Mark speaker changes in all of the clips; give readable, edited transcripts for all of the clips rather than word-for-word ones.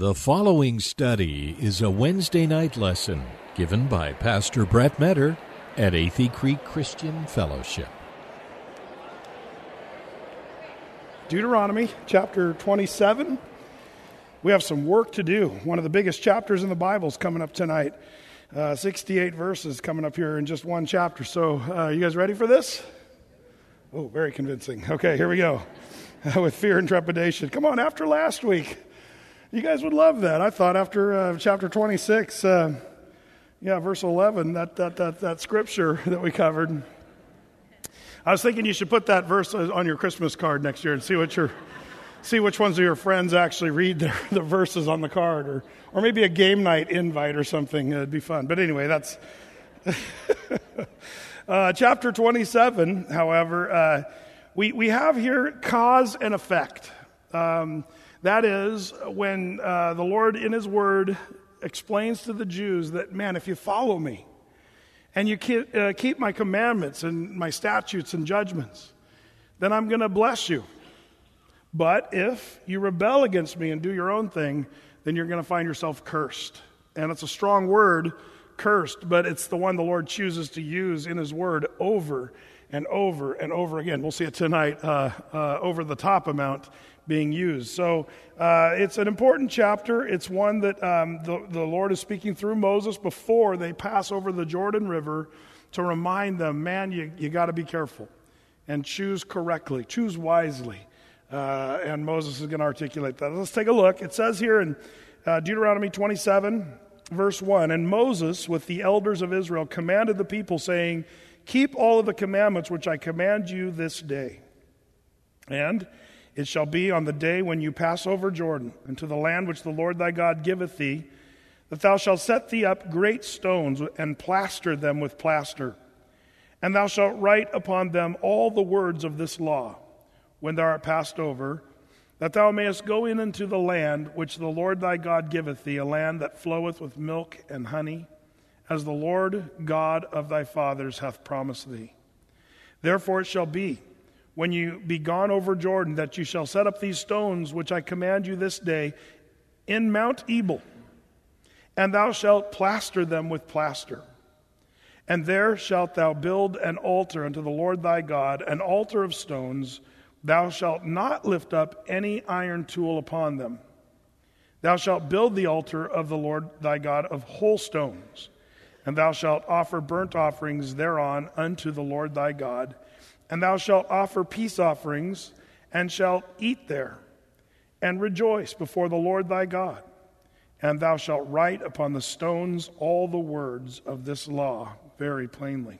Speaker 1: The following study is a Wednesday night lesson given by Pastor Brett Metter at Athey Creek Christian Fellowship.
Speaker 2: Deuteronomy chapter 27. We have some work to do. One of the biggest chapters in the Bible is coming up tonight. 68 verses coming up here in just one chapter. So you guys ready for this? Oh, very convincing. Okay, here we go. With fear and trepidation. Come on, after last week. You guys would love that. I thought after chapter 26, verse 11, that scripture that we covered. I was thinking you should put that verse on your Christmas card next year and see which ones of your friends actually read the verses on the card, or maybe a game night invite or something. It'd be fun. But anyway, that's chapter 27. However, we have here cause and effect. That is when the Lord in His Word explains to the Jews that, man, if you follow me and you keep my commandments and my statutes and judgments, then I'm going to bless you. But if you rebel against me and do your own thing, then you're going to find yourself cursed. And it's a strong word, cursed, but it's the one the Lord chooses to use in His Word over and over and over again. We'll see it tonight, over the top amount being used. So it's an important chapter. It's one that the Lord is speaking through Moses before they pass over the Jordan River to remind them, man, you got to be careful and choose correctly, choose wisely. And Moses is going to articulate that. Let's take a look. It says here in Deuteronomy 27, verse 1, "And Moses with the elders of Israel commanded the people, saying, keep all of the commandments which I command you this day. And it shall be on the day when you pass over Jordan into the land which the Lord thy God giveth thee, that thou shalt set thee up great stones and plaster them with plaster. And thou shalt write upon them all the words of this law, when thou art passed over, that thou mayest go in into the land which the Lord thy God giveth thee, a land that floweth with milk and honey, as the Lord God of thy fathers hath promised thee. Therefore it shall be, when you be gone over Jordan, that you shall set up these stones which I command you this day in Mount Ebal, and thou shalt plaster them with plaster. And there shalt thou build an altar unto the Lord thy God, an altar of stones. Thou shalt not lift up any iron tool upon them. Thou shalt build the altar of the Lord thy God of whole stones, and thou shalt offer burnt offerings thereon unto the Lord thy God. And thou shalt offer peace offerings, and shalt eat there, and rejoice before the Lord thy God. And thou shalt write upon the stones all the words of this law very plainly."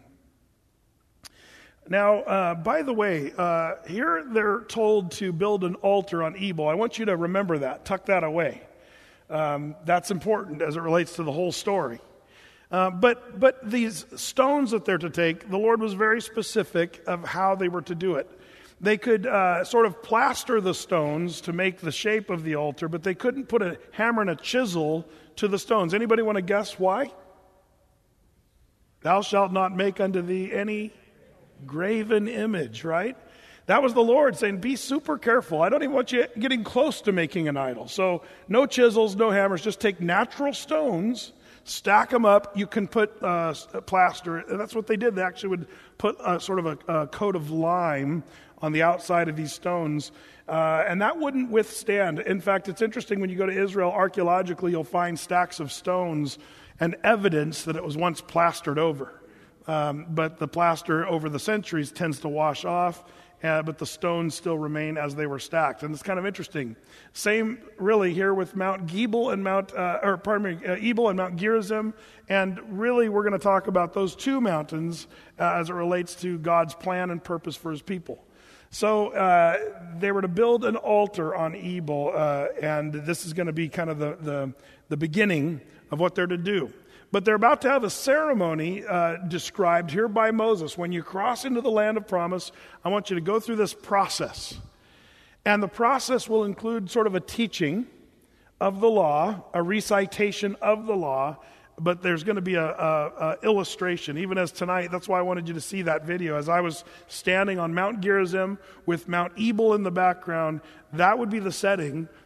Speaker 2: Now, by the way, here they're told to build an altar on Ebal. I want you to remember that, tuck that away. That's important as it relates to the whole story. But these stones that they're to take, the Lord was very specific of how they were to do it. They could sort of plaster the stones to make the shape of the altar, but they couldn't put a hammer and a chisel to the stones. Anybody want to guess why? Thou shalt not make unto thee any graven image, right? That was the Lord saying, be super careful. I don't even want you getting close to making an idol. So no chisels, no hammers, just take natural stones, stack them up. You can put plaster. And that's what they did. They actually would put sort of a coat of lime on the outside of these stones. And that wouldn't withstand. In fact, it's interesting when you go to Israel, archaeologically, you'll find stacks of stones and evidence that it was once plastered over. But the plaster over the centuries tends to wash off, but the stones still remain as they were stacked. And it's kind of interesting. Same really here with Mount Ebal and Mount Gerizim. And really we're going to talk about those two mountains as it relates to God's plan and purpose for His people. So they were to build an altar on Ebal, and this is going to be kind of the beginning of what they're to do. But they're about to have a ceremony described here by Moses. When you cross into the land of promise, I want you to go through this process. And the process will include sort of a teaching of the law, a recitation of the law, but there's going to be a illustration, even as tonight. That's why I wanted you to see that video. As I was standing on Mount Gerizim with Mount Ebal in the background, that would be the setting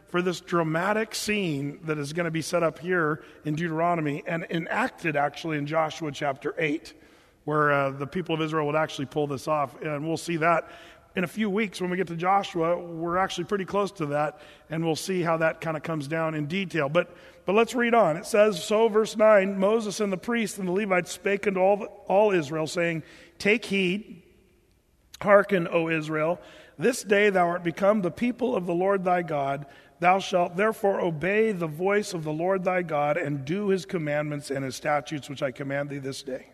Speaker 2: for this dramatic scene that is going to be set up here in Deuteronomy and enacted actually in Joshua chapter 8, where the people of Israel would actually pull this off. And we'll see that in a few weeks when we get to Joshua. We're actually pretty close to that, and we'll see how that kind of comes down in detail. But let's read on. It says, so verse 9, Moses and the priests and the Levites spake unto all Israel, saying, take heed, hearken, O Israel, this day thou art become the people of the Lord thy God. Thou shalt therefore obey the voice of the Lord thy God, and do his commandments and his statutes, which I command thee this day.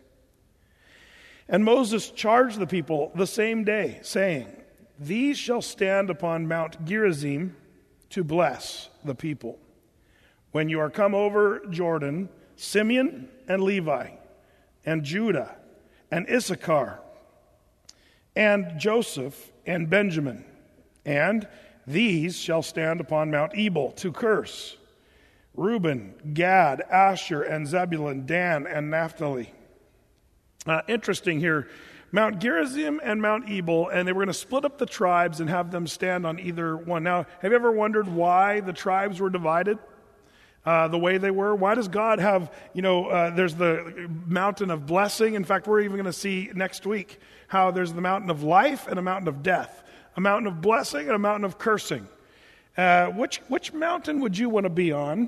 Speaker 2: And Moses charged the people the same day, saying, these shall stand upon Mount Gerizim to bless the people. When you are come over Jordan, Simeon and Levi, and Judah, and Issachar, and Joseph, and Benjamin, and these shall stand upon Mount Ebal to curse. Reuben, Gad, Asher, and Zebulun, Dan, and Naphtali. Interesting here, Mount Gerizim and Mount Ebal, and they were going to split up the tribes and have them stand on either one. Now, have you ever wondered why the tribes were divided the way they were? Why does God have, there's the mountain of blessing. In fact, we're even going to see next week how there's the mountain of life and a mountain of death, a mountain of blessing and a mountain of cursing. Which mountain would you want to be on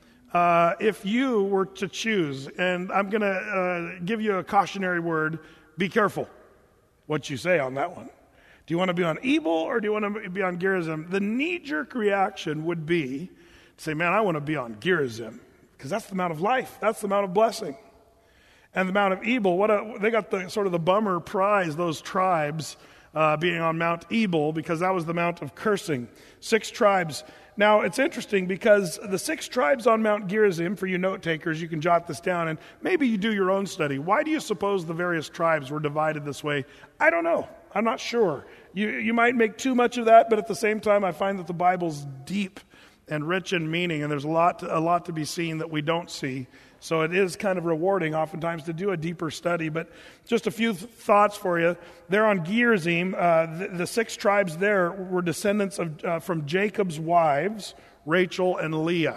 Speaker 2: if you were to choose? And I'm going to give you a cautionary word. Be careful what you say on that one. Do you want to be on Ebal or do you want to be on Gerizim? The knee-jerk reaction would be to say, man, I want to be on Gerizim because that's the Mount of life. That's the Mount of blessing. And the Mount of Ebal, they got the sort of the bummer prize, those tribes being on Mount Ebal, because that was the Mount of cursing. 6 tribes. Now, it's interesting because the 6 tribes on Mount Gerizim, for you note takers, you can jot this down, and maybe you do your own study. Why do you suppose the various tribes were divided this way? I don't know. I'm not sure. You might make too much of that, but at the same time, I find that the Bible's deep and rich in meaning, and there's a lot to be seen that we don't see. So it is kind of rewarding oftentimes to do a deeper study. But just a few thoughts for you. There on Gerizim, the 6 tribes there were descendants from Jacob's wives, Rachel and Leah.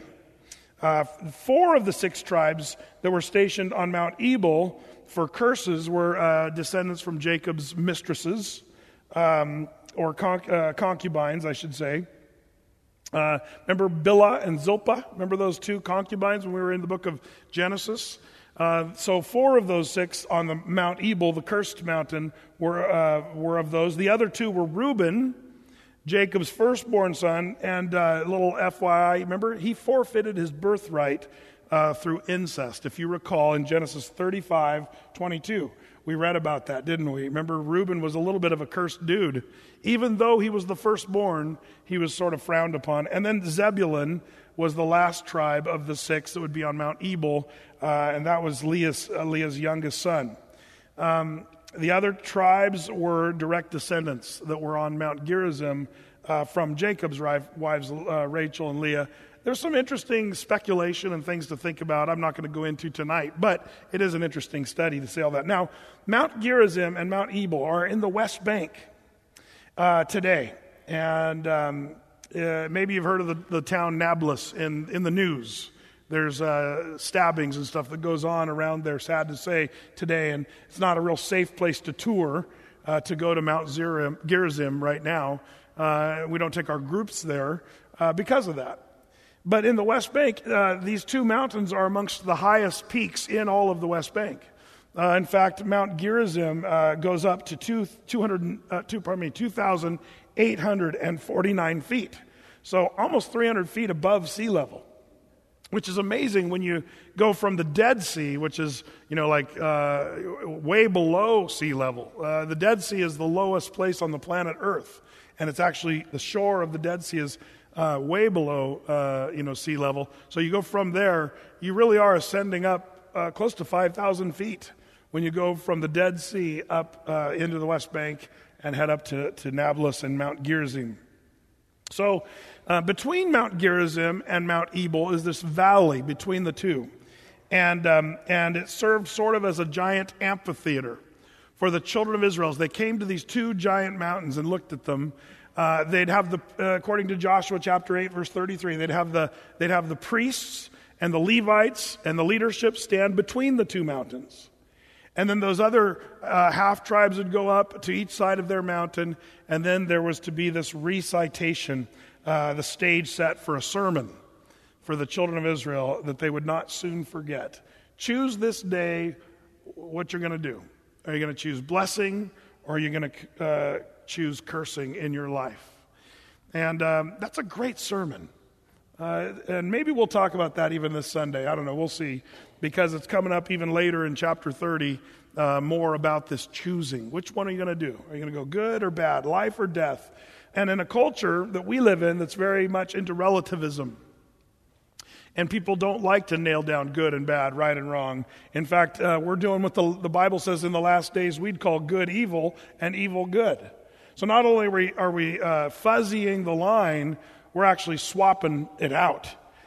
Speaker 2: 4 of the 6 tribes that were stationed on Mount Ebal for curses were descendants from Jacob's mistresses, or concubines, I should say. Remember Bilhah and Zilpah? Remember those 2 concubines when we were in the book of Genesis? So 4 of those 6 on the Mount Ebal, the cursed mountain, were of those. The other 2 were Reuben, Jacob's firstborn son, and little FYI, remember, he forfeited his birthright through incest. If you recall, in Genesis 35:22, we read about that, didn't we? Remember, Reuben was a little bit of a cursed dude. Even though he was the firstborn, he was sort of frowned upon. And then Zebulun was the last tribe of the 6 that would be on Mount Ebal, and that was Leah's youngest son. The other tribes were direct descendants that were on Mount Gerizim from Jacob's wives, Rachel and Leah. There's some interesting speculation and things to think about I'm not going to go into tonight, but it is an interesting study to see all that. Now, Mount Gerizim and Mount Ebal are in the West Bank today. And maybe you've heard of the town Nablus in the news. There's stabbings and stuff that goes on around there, sad to say, today. And it's not a real safe place to tour, to go to Mount Gerizim right now. We don't take our groups there because of that. But in the West Bank, these 2 mountains are amongst the highest peaks in all of the West Bank. In fact, Mount Gerizim goes up to 2,849 feet. So almost 300 feet above sea level, which is amazing when you go from the Dead Sea, which is, way below sea level. The Dead Sea is the lowest place on the planet Earth. And it's actually, the shore of the Dead Sea is way below, sea level. So you go from there, you really are ascending up close to 5,000 feet when you go from the Dead Sea up into the West Bank and head up to Nablus and Mount Gerizim. So between Mount Gerizim and Mount Ebal is this valley between the 2. And it served sort of as a giant amphitheater for the children of Israel. As they came to these 2 giant mountains and looked at them, They'd have according to Joshua chapter 8, verse 33, they'd have the priests and the Levites and the leadership stand between the two mountains. And then those other half tribes would go up to each side of their mountain, and then there was to be this recitation, the stage set for a sermon for the children of Israel that they would not soon forget. Choose this day what you're going to do. Are you going to choose blessing, or are you going to choose cursing in your life? And that's a great sermon. And maybe we'll talk about that even this Sunday. I don't know. We'll see. Because it's coming up even later in chapter 30, more about this choosing. Which one are you going to do? Are you going to go good or bad, life or death? And in a culture that we live in that's very much into relativism, and people don't like to nail down good and bad, right and wrong. In fact, we're doing what the Bible says in the last days we'd call good evil and evil good. So not only are we fuzzying the line, we're actually swapping it out.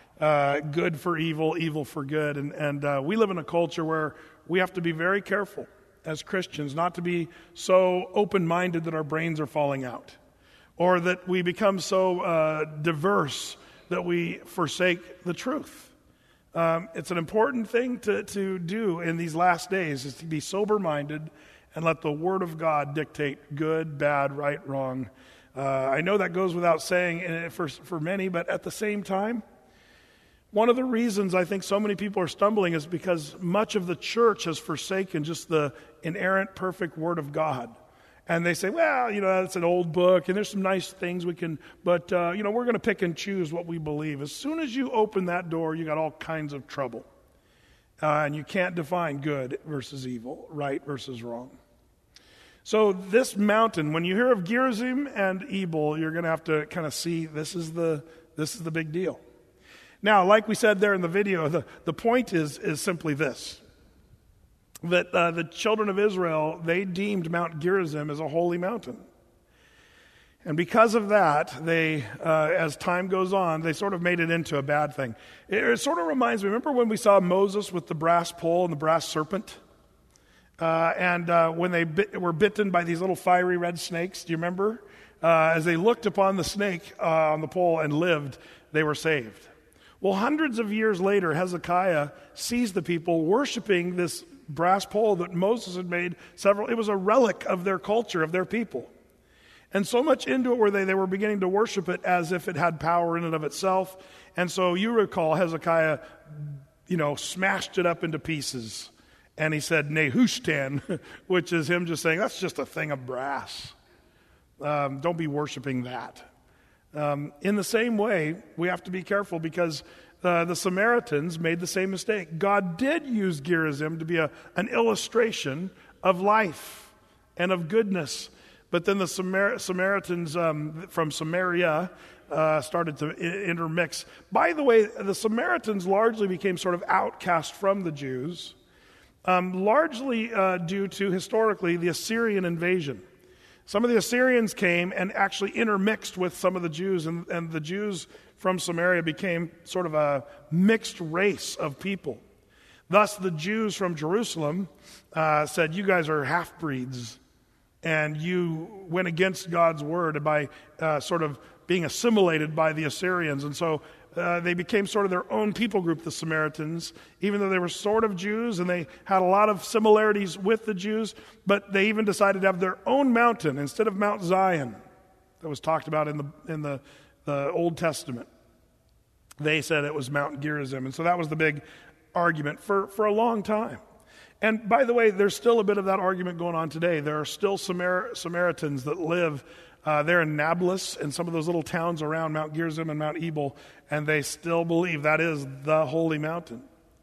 Speaker 2: Good for evil, evil for good. And we live in a culture where we have to be very careful as Christians not to be so open-minded that our brains are falling out, or that we become so diverse that we forsake the truth. It's an important thing to do in these last days, is to be sober-minded and let the Word of God dictate good, bad, right, wrong. I know that goes without saying for many, but at the same time, one of the reasons I think so many people are stumbling is because much of the church has forsaken just the inerrant, perfect Word of God. And they say, well, it's an old book, and there's some nice things we can, but, we're going to pick and choose what we believe. As soon as you open that door, you got all kinds of trouble. And you can't define good versus evil, right versus wrong. So this mountain, when you hear of Gerizim and Ebal, you're going to have to kind of see this is the big deal. Now, like we said there in the video, the point is simply this. That the children of Israel, they deemed Mount Gerizim as a holy mountain. And because of that, they, as time goes on, they sort of made it into a bad thing. It sort of reminds me, remember when we saw Moses with the brass pole and the brass serpent? And when they were bitten by these little fiery red snakes, do you remember? As they looked upon the snake on the pole and lived, they were saved. Well, hundreds of years later, Hezekiah sees the people worshiping this brass pole that Moses had made it was a relic of their culture, of their people. And so much into it were they were beginning to worship it as if it had power in and of itself. And so you recall Hezekiah, smashed it up into pieces. And he said, Nehushtan, which is him just saying, that's just a thing of brass. Don't be worshiping that. In the same way, we have to be careful because the Samaritans made the same mistake. God did use Gerizim to be an illustration of life and of goodness. But then the Samaritans from Samaria started to intermix. By the way, the Samaritans largely became sort of outcast from the Jews, largely due to, historically, the Assyrian invasion. Some of the Assyrians came and actually intermixed with some of the Jews, and the Jews from Samaria became sort of a mixed race of people. Thus, the Jews from Jerusalem said, you guys are half-breeds, and you went against God's word by sort of being assimilated by the Assyrians. And so they became sort of their own people group, the Samaritans, even though they were sort of Jews and they had a lot of similarities with the Jews, but they even decided to have their own mountain instead of Mount Zion that was talked about in the Old Testament. They said it was Mount Gerizim, and so that was the big argument for a long time. And by the way, there's still a bit of that argument going on today. There are still Samaritans that live there in Nablus and some of those little towns around Mount Gerizim and Mount Ebal, and they still believe that is the holy mountain.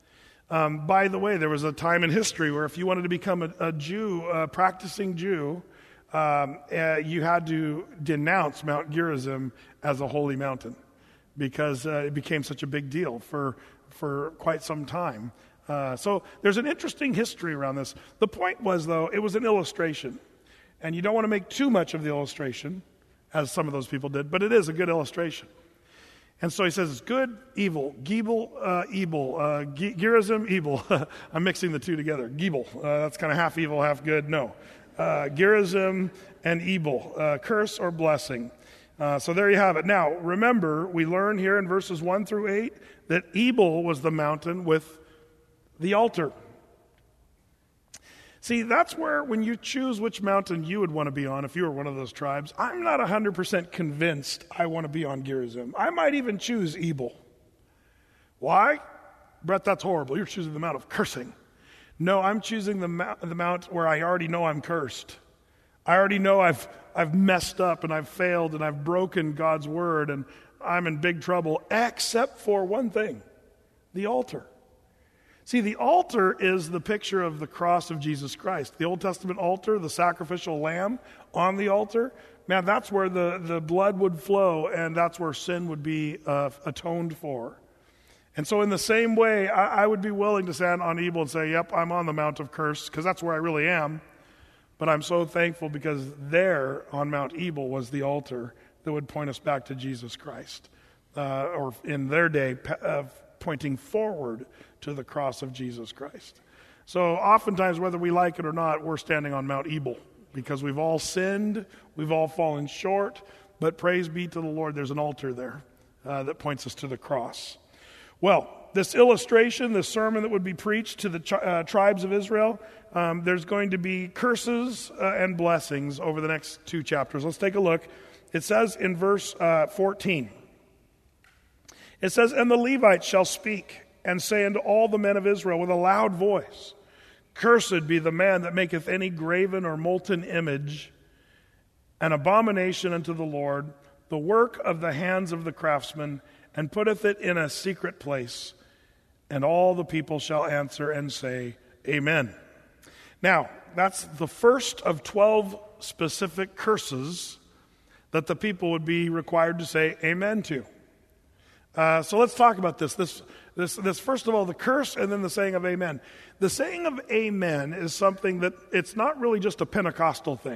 Speaker 2: By the way, there was a time in history where if you wanted to become a Jew, a practicing Jew, you had to denounce Mount Gerizim as a holy mountain because it became such a big deal for quite some time. So there's an interesting history around this. The point was, though, it was an illustration. And you don't want to make too much of the illustration, as some of those people did, but it is a good illustration. And so he says it's good, evil, Gebel, Ebal, Gerizim, Ebal. I'm mixing the two together. Gebel, that's kind of half evil, half good. No. Gerizim and Ebal, curse or blessing. So there you have it. Now, remember, we learn here in verses 1 through 8 that Ebal was the mountain with the altar. See, that's where, when you choose which mountain you would want to be on, if you were one of those tribes, I'm not 100% convinced I want to be on Gerizim. I might even choose Ebal. Why? Brett, that's horrible. You're choosing the mount of cursing. No, I'm choosing the mount where I already know I'm cursed. I already know I've messed up and I've failed and I've broken God's word and I'm in big trouble, except for one thing, the altar. See, the altar is the picture of the cross of Jesus Christ. The Old Testament altar, the sacrificial lamb on the altar, man, that's where the blood would flow and that's where sin would be atoned for. And so in the same way, I would be willing to stand on Ebal and say, yep, I'm on the Mount of Curse, because that's where I really am. But I'm so thankful because there on Mount Ebal was the altar that would point us back to Jesus Christ. Or in their day, pointing forward to the cross of Jesus Christ. So oftentimes, whether we like it or not, we're standing on Mount Ebal because we've all sinned, we've all fallen short, but praise be to the Lord, there's an altar there that points us to the cross. Well, this illustration, this sermon that would be preached to the tribes of Israel, there's going to be curses and blessings over the next 2 chapters. Let's take a look. It says in verse 14, it says, "And the Levites shall speak and say unto all the men of Israel with a loud voice, Cursed be the man that maketh any graven or molten image, an abomination unto the Lord, the work of the hands of the craftsman, and putteth it in a secret place. And all the people shall answer and say, Amen." Now, that's the first of 12 specific curses that the people would be required to say amen to. So let's talk about this. This first of all, the curse and then the saying of amen. The saying of amen is something that it's not really just a Pentecostal thing.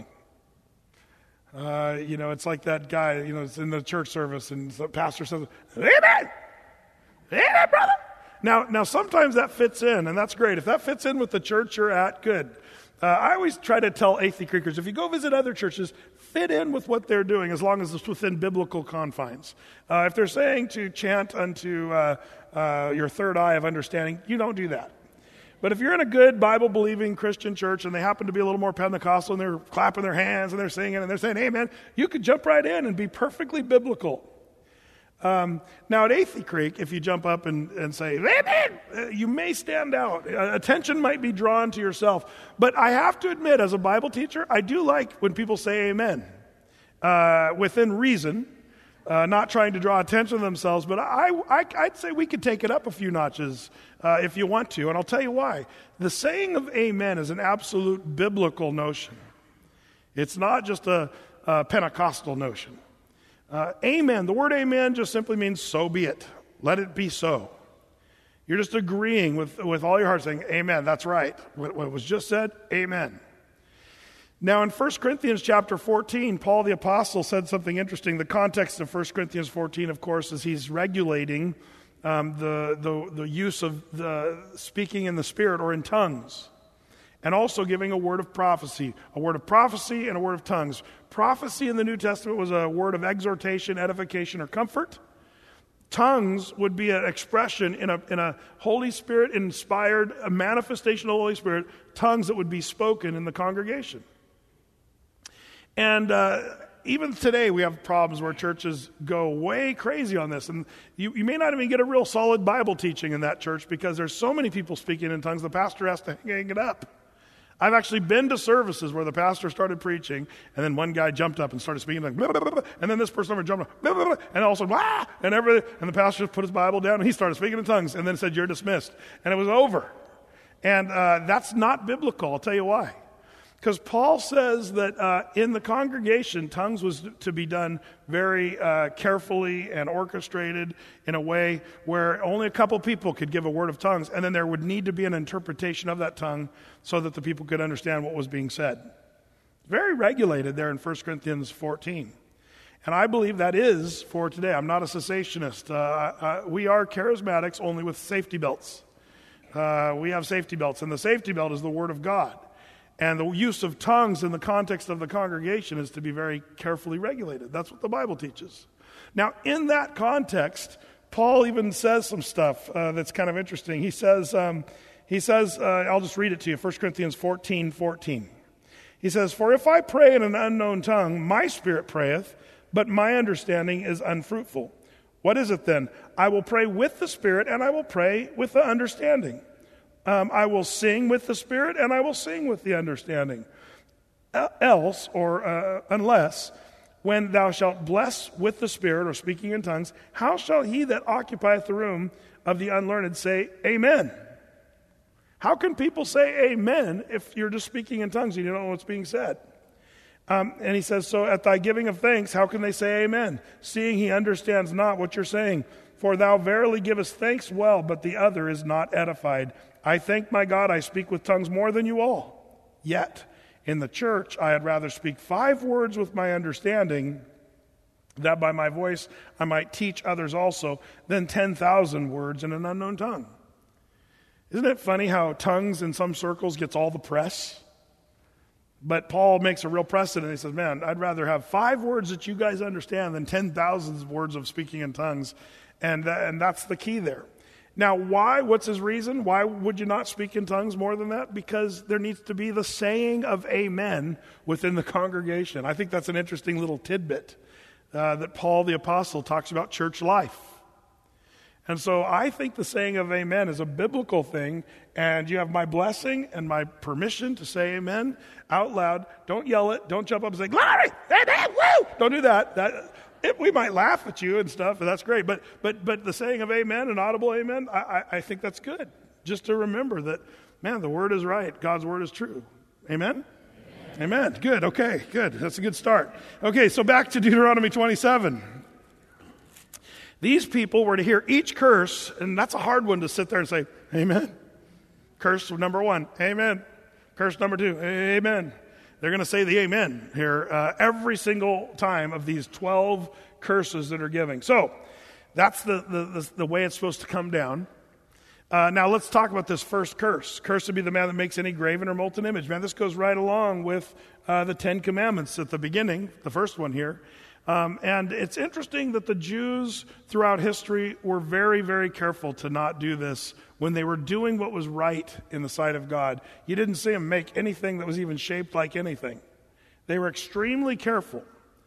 Speaker 2: It's like that guy, it's in the church service and the pastor says, Amen! Amen, brother! Now, sometimes that fits in, and that's great. If that fits in with the church you're at, good. I always try to tell Athey Creekers, if you go visit other churches, fit in with what they're doing as long as it's within biblical confines. If they're saying to chant unto your third eye of understanding, you don't do that. But if you're in a good Bible-believing Christian church and they happen to be a little more Pentecostal and they're clapping their hands and they're singing and they're saying amen, you could jump right in and be perfectly biblical. Now at Athey Creek, if you jump up and say, amen, you may stand out. Attention might be drawn to yourself. But I have to admit, as a Bible teacher, I do like when people say amen. Within reason, not trying to draw attention to themselves, but I'd say we could take it up a few notches if you want to, and I'll tell you why. The saying of amen is an absolute biblical notion. It's not just a Pentecostal notion. Amen, the word amen just simply means so be it. Let it be so. You're just agreeing with all your heart saying, amen, that's right. What was just said, amen. Now in 1 Corinthians chapter 14, Paul the Apostle said something interesting. The context of 1 Corinthians 14, of course, is he's regulating the use of the speaking in the Spirit or in tongues, and also giving a word of prophecy and a word of tongues. Prophecy in the New Testament was a word of exhortation, edification, or comfort. Tongues would be an expression in a Holy Spirit inspired, a manifestation of the Holy Spirit, tongues that would be spoken in the congregation. And even today we have problems where churches go way crazy on this. And you may not even get a real solid Bible teaching in that church because there's so many people speaking in tongues, the pastor has to hang it up. I've actually been to services where the pastor started preaching, and then one guy jumped up and started speaking, like, blah, blah, blah, blah, and then this person over jumped up, blah, blah, blah, and also, blah, and everything, and the pastor just put his Bible down, and he started speaking in tongues, and then said, you're dismissed. And it was over. And that's not biblical. I'll tell you why. Because Paul says that in the congregation, tongues was to be done very carefully and orchestrated in a way where only a couple people could give a word of tongues, and then there would need to be an interpretation of that tongue so that the people could understand what was being said. Very regulated there in 1 Corinthians 14. And I believe that is for today. I'm not a cessationist. We are charismatics only with safety belts. We have safety belts, and the safety belt is the Word of God. And the use of tongues in the context of the congregation is to be very carefully regulated. That's what the Bible teaches. Now, in that context, Paul even says some stuff that's kind of interesting. He says, I'll just read it to you, 1 Corinthians 14:14. He says, "For if I pray in an unknown tongue, my spirit prayeth, but my understanding is unfruitful. What is it then? I will pray with the Spirit, and I will pray with the understanding. I will sing with the Spirit, and I will sing with the understanding. Else, or unless, when thou shalt bless with the Spirit, or speaking in tongues, how shall he that occupieth the room of the unlearned say, Amen?" How can people say amen if you're just speaking in tongues and you don't know what's being said? And he says, "So at thy giving of thanks, how can they say amen? Seeing he understands not what you're saying. For thou verily givest thanks well, but the other is not edified. I thank my God I speak with tongues more than you all. Yet in the church I had rather speak 5 words with my understanding, that by my voice I might teach others also, than 10,000 words in an unknown tongue." Isn't it funny how tongues in some circles gets all the press? But Paul makes a real precedent. He says, man, I'd rather have 5 words that you guys understand than 10,000 words of speaking in tongues. And that's the key there. Now, why? What's his reason? Why would you not speak in tongues more than that? Because there needs to be the saying of amen within the congregation. I think that's an interesting little tidbit that Paul the Apostle talks about church life. And so I think the saying of amen is a biblical thing, and you have my blessing and my permission to say amen out loud. Don't yell it. Don't jump up and say, "Glory! Amen! Woo!" Don't do that. We might laugh at you and stuff, and that's great. But the saying of amen, an audible amen, I think that's good. Just to remember that, man, the word is right. God's word is true. Amen? Amen. Good. Okay, good. That's a good start. Okay, so back to Deuteronomy 27. These people were to hear each curse, and that's a hard one to sit there and say, amen. Curse number 1, amen. Curse number 2, amen. They're going to say the amen here every single time of these 12 curses that are giving. So that's the way it's supposed to come down. Now let's talk about this first curse. Cursed be the man that makes any graven or molten image. Man, this goes right along with the 10 Commandments at the beginning, the first one here. And it's interesting that the Jews throughout history were very, very careful to not do this when they were doing what was right in the sight of God. You didn't see them make anything that was even shaped like anything. They were extremely careful.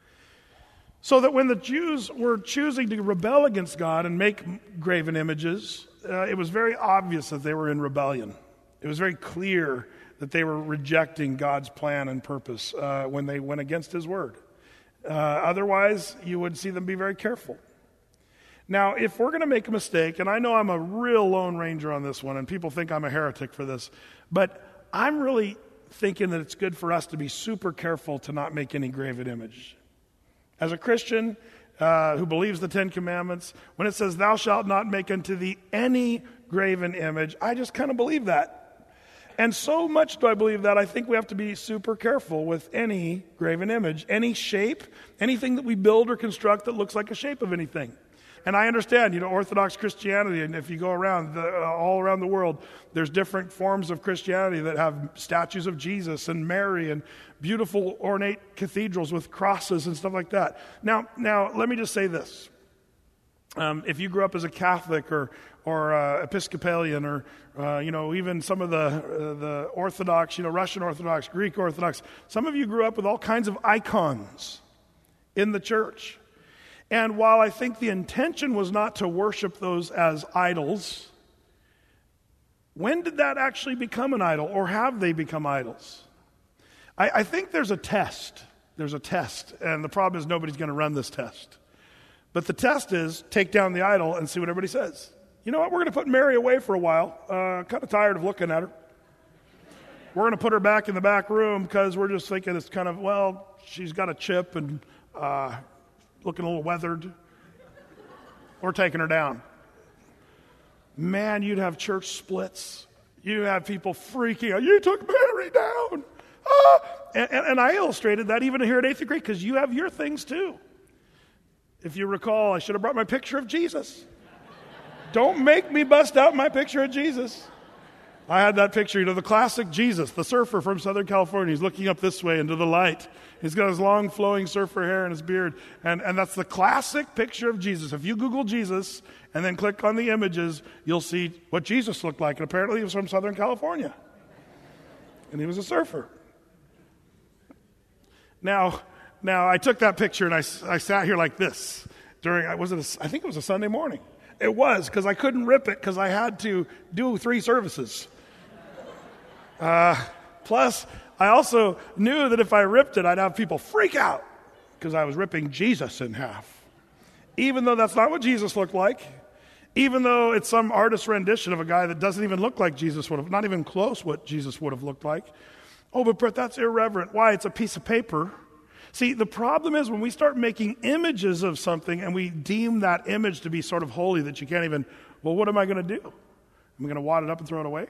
Speaker 2: So that when the Jews were choosing to rebel against God and make graven images, it was very obvious that they were in rebellion. It was very clear that they were rejecting God's plan and purpose when they went against His word. Otherwise, you would see them be very careful. Now, if we're going to make a mistake, and I know I'm a real lone ranger on this one, and people think I'm a heretic for this, but I'm really thinking that it's good for us to be super careful to not make any graven image. As a Christian who believes the 10 Commandments, when it says, "Thou shalt not make unto thee any graven image," I just kind of believe that. And so much do I believe that I think we have to be super careful with any graven image, any shape, anything that we build or construct that looks like a shape of anything. And I understand, Orthodox Christianity, and if you go around, all around the world, there's different forms of Christianity that have statues of Jesus and Mary and beautiful ornate cathedrals with crosses and stuff like that. Now, let me just say this. If you grew up as a Catholic or Episcopalian or even some of the Orthodox, Russian Orthodox, Greek Orthodox, some of you grew up with all kinds of icons in the church. And while I think the intention was not to worship those as idols, when did that actually become an idol, or have they become idols? I think there's a test. There's a test, and the problem is nobody's going to run this test. But the test is take down the idol and see what everybody says. You know what? We're going to put Mary away for a while. Kind of tired of looking at her. We're going to put her back in the back room because we're just thinking it's kind of, she's got a chip and looking a little weathered. We're taking her down. Man, you'd have church splits. You'd have people freaking out. You took Mary down. And I illustrated that even here at 8th grade because you have your things too. If you recall, I should have brought my picture of Jesus. Don't make me bust out my picture of Jesus. I had that picture, the classic Jesus, the surfer from Southern California. He's looking up this way into the light. He's got his long flowing surfer hair and his beard. And that's the classic picture of Jesus. If you Google Jesus and then click on the images, you'll see what Jesus looked like. And apparently he was from Southern California. And he was a surfer. Now I took that picture and I sat here like this during, I think it was a Sunday morning. It was, because I couldn't rip it because I had to do 3 services. Plus, I also knew that if I ripped it, I'd have people freak out because I was ripping Jesus in half. Even though that's not what Jesus looked like, even though it's some artist's rendition of a guy that doesn't even look like Jesus would have, not even close what Jesus would have looked like. Oh, but Brett, that's irreverent. Why? It's a piece of paper. See, the problem is when we start making images of something and we deem that image to be sort of holy that you can't even, well, what am I going to do? Am I going to wad it up and throw it away?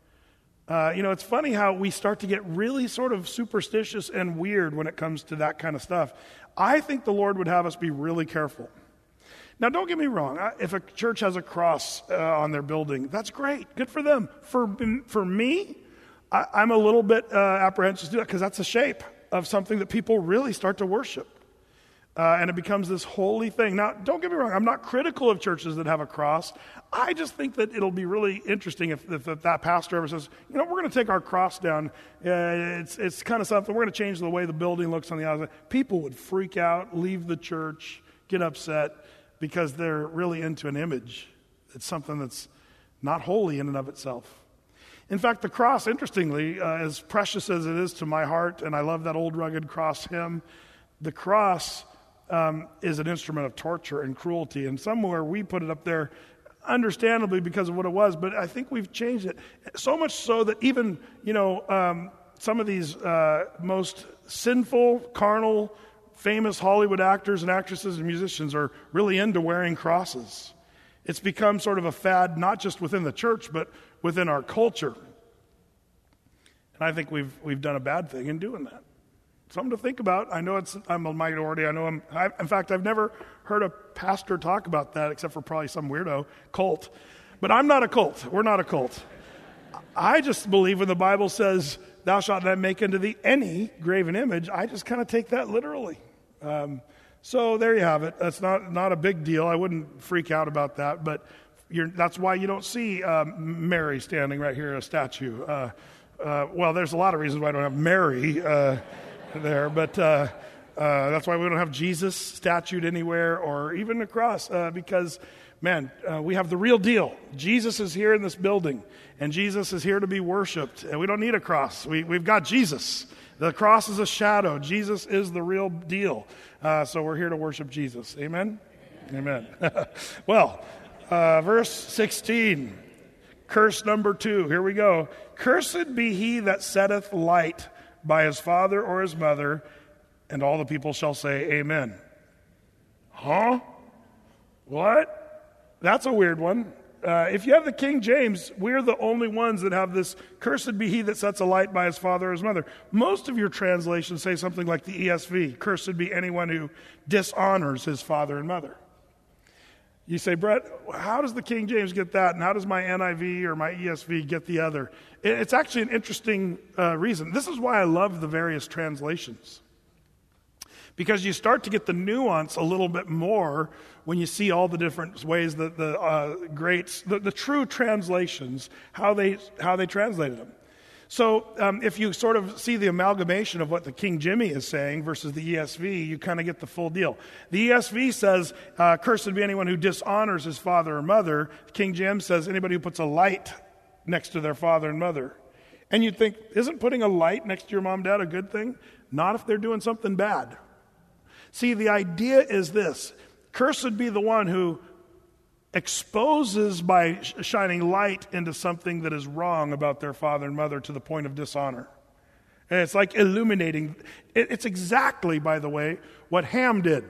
Speaker 2: It's funny how we start to get really sort of superstitious and weird when it comes to that kind of stuff. I think the Lord would have us be really careful. Now, don't get me wrong. If a church has a cross on their building, that's great. Good for them. For me, I'm a little bit apprehensive to do that because that's a shape of something that people really start to worship. And it becomes this holy thing. Now, don't get me wrong. I'm not critical of churches that have a cross. I just think that it'll be really interesting if that pastor ever says, we're going to take our cross down. It's kind of something. We're going to change the way the building looks on the outside. People would freak out, leave the church, get upset because they're really into an image. It's something that's not holy in and of itself. In fact, the cross, interestingly, as precious as it is to my heart, and I love that old rugged cross hymn, the cross is an instrument of torture and cruelty. And somewhere we put it up there, understandably because of what it was, but I think we've changed it. So much so that even, some of these most sinful, carnal, famous Hollywood actors and actresses and musicians are really into wearing crosses. It's become sort of a fad, not just within the church, but within our culture. And I think we've done a bad thing in doing that. Something to think about. I know I'm a minority. In fact, I've never heard a pastor talk about that except for probably some weirdo cult. But I'm not a cult. We're not a cult. I just believe when the Bible says, thou shalt not make unto thee any graven image, I just kind of take that literally. So there you have it. That's not a big deal. I wouldn't freak out about that, but that's why you don't see Mary standing right here, a statue. Well, there's a lot of reasons why I don't have Mary there, but that's why we don't have Jesus statued anywhere or even a cross, because, we have the real deal. Jesus is here in this building, and Jesus is here to be worshipped, and we don't need a cross. We've got Jesus. The cross is a shadow. Jesus is the real deal. So we're here to worship Jesus. Amen? Amen. Well, verse 16, curse number 2. Here we go. Cursed be he that setteth light by his father or his mother, and all the people shall say, Amen. Huh? What? That's a weird one. If you have the King James, we're the only ones that have this, cursed be he that sets a light by his father or his mother. Most of your translations say something like the ESV, cursed be anyone who dishonors his father and mother. You say, Brett, how does the King James get that, and how does my NIV or my ESV get the other? It's actually an interesting reason. This is why I love the various translations. Because you start to get the nuance a little bit more when you see all the different ways that the greats, the true translations, how they translated them. So if you sort of see the amalgamation of what the King Jimmy is saying versus the ESV, you kind of get the full deal. The ESV says, cursed be anyone who dishonors his father or mother. King James says, anybody who puts a light next to their father and mother. And you'd think, isn't putting a light next to your mom and dad a good thing? Not if they're doing something bad. See, the idea is this. Cursed be the one who exposes by shining light into something that is wrong about their father and mother to the point of dishonor. And it's like illuminating. It's exactly, by the way, what Ham did.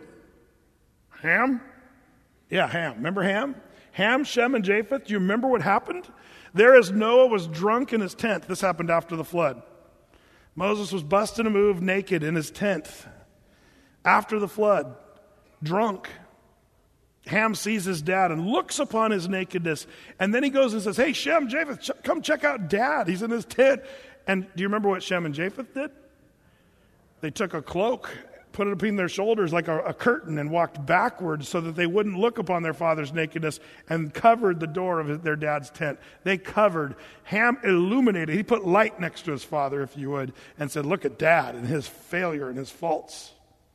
Speaker 2: Ham? Yeah, Ham. Remember Ham? Ham, Shem, and Japheth. Do you remember what happened? There as Noah was drunk in his tent. This happened after the flood. Moses was busting a move naked in his tent after the flood, drunk. Ham sees his dad and looks upon his nakedness. And then he goes and says, hey, Shem, Japheth, come check out Dad. He's in his tent. And do you remember what Shem and Japheth did? They took a cloak, put it between their shoulders like a curtain, and walked backwards so that they wouldn't look upon their father's nakedness, and covered the door of their dad's tent. They covered. Ham illuminated. He put light next to his father, if you would, and said, look at Dad and his failure and his faults.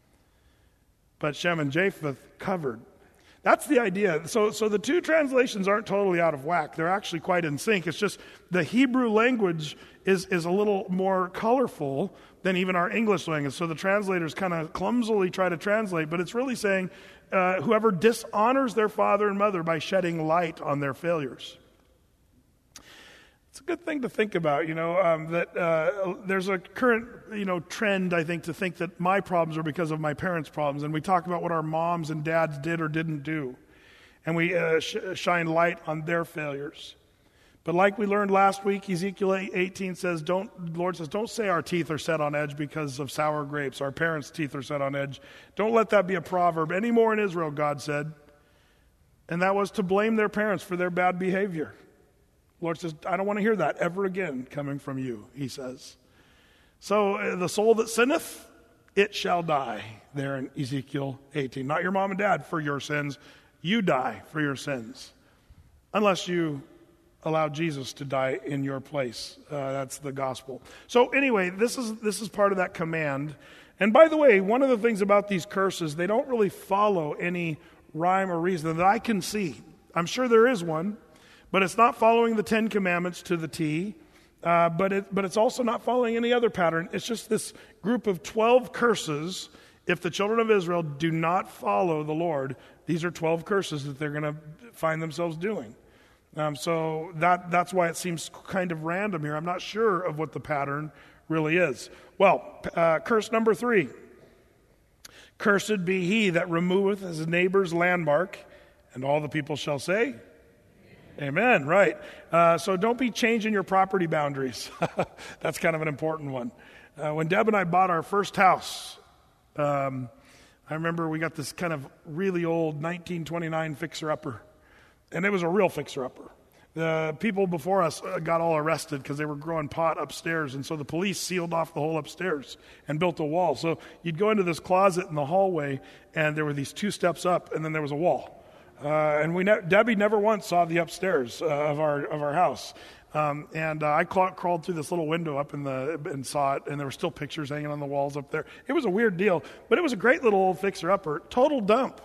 Speaker 2: But Shem and Japheth covered. That's the idea. So the two translations aren't totally out of whack. They're actually quite in sync. It's just the Hebrew language is a little more colorful than even our English language. So the translators kind of clumsily try to translate, but it's really saying whoever dishonors their father and mother by shedding light on their failures. It's a good thing to think about, that there's a current, trend, I think, to think that my problems are because of my parents' problems. And we talk about what our moms and dads did or didn't do. And we shine light on their failures. But like we learned last week, Ezekiel 18 says, the Lord says, don't say our teeth are set on edge because of sour grapes. Our parents' teeth are set on edge. Don't let that be a proverb anymore in Israel, God said. And that was to blame their parents for their bad behavior. The Lord says, I don't want to hear that ever again coming from you, he says. So the soul that sinneth, it shall die, there in Ezekiel 18. Not your mom and dad for your sins. You die for your sins. Unless you allow Jesus to die in your place. That's the gospel. So anyway, this is part of that command. And by the way, one of the things about these curses, they don't really follow any rhyme or reason that I can see. I'm sure there is one, but it's not following the Ten Commandments to the T. But it's also not following any other pattern. It's just this group of 12 curses. If the children of Israel do not follow the Lord, these are 12 curses that they're going to find themselves doing. So that's why it seems kind of random here. I'm not sure of what the pattern really is. Well, curse number 3. Cursed be he that removeth his neighbor's landmark, and all the people shall say, Amen, right. So don't be changing your property boundaries. That's kind of an important one. When Deb and I bought our first house, I remember we got this kind of really old 1929 fixer-upper. And it was a real fixer-upper. The people before us got all arrested because they were growing pot upstairs. And so the police sealed off the whole upstairs and built a wall. So you'd go into this closet in the hallway, and there were these 2 steps up, and then there was a wall. And Debbie never once saw the upstairs of our house. And I crawled through this little window up and saw it, and there were still pictures hanging on the walls up there. It was a weird deal, but it was a great little old fixer-upper. Total dump.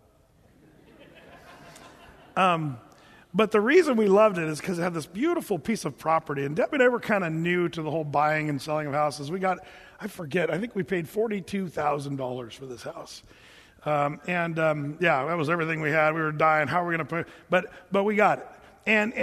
Speaker 2: But the reason we loved it is because it had this beautiful piece of property. And Debbie and I were kind of new to the whole buying and selling of houses. I think we paid $42,000 for this house. That was everything we had. We were dying. How are we going to put? But we got it. And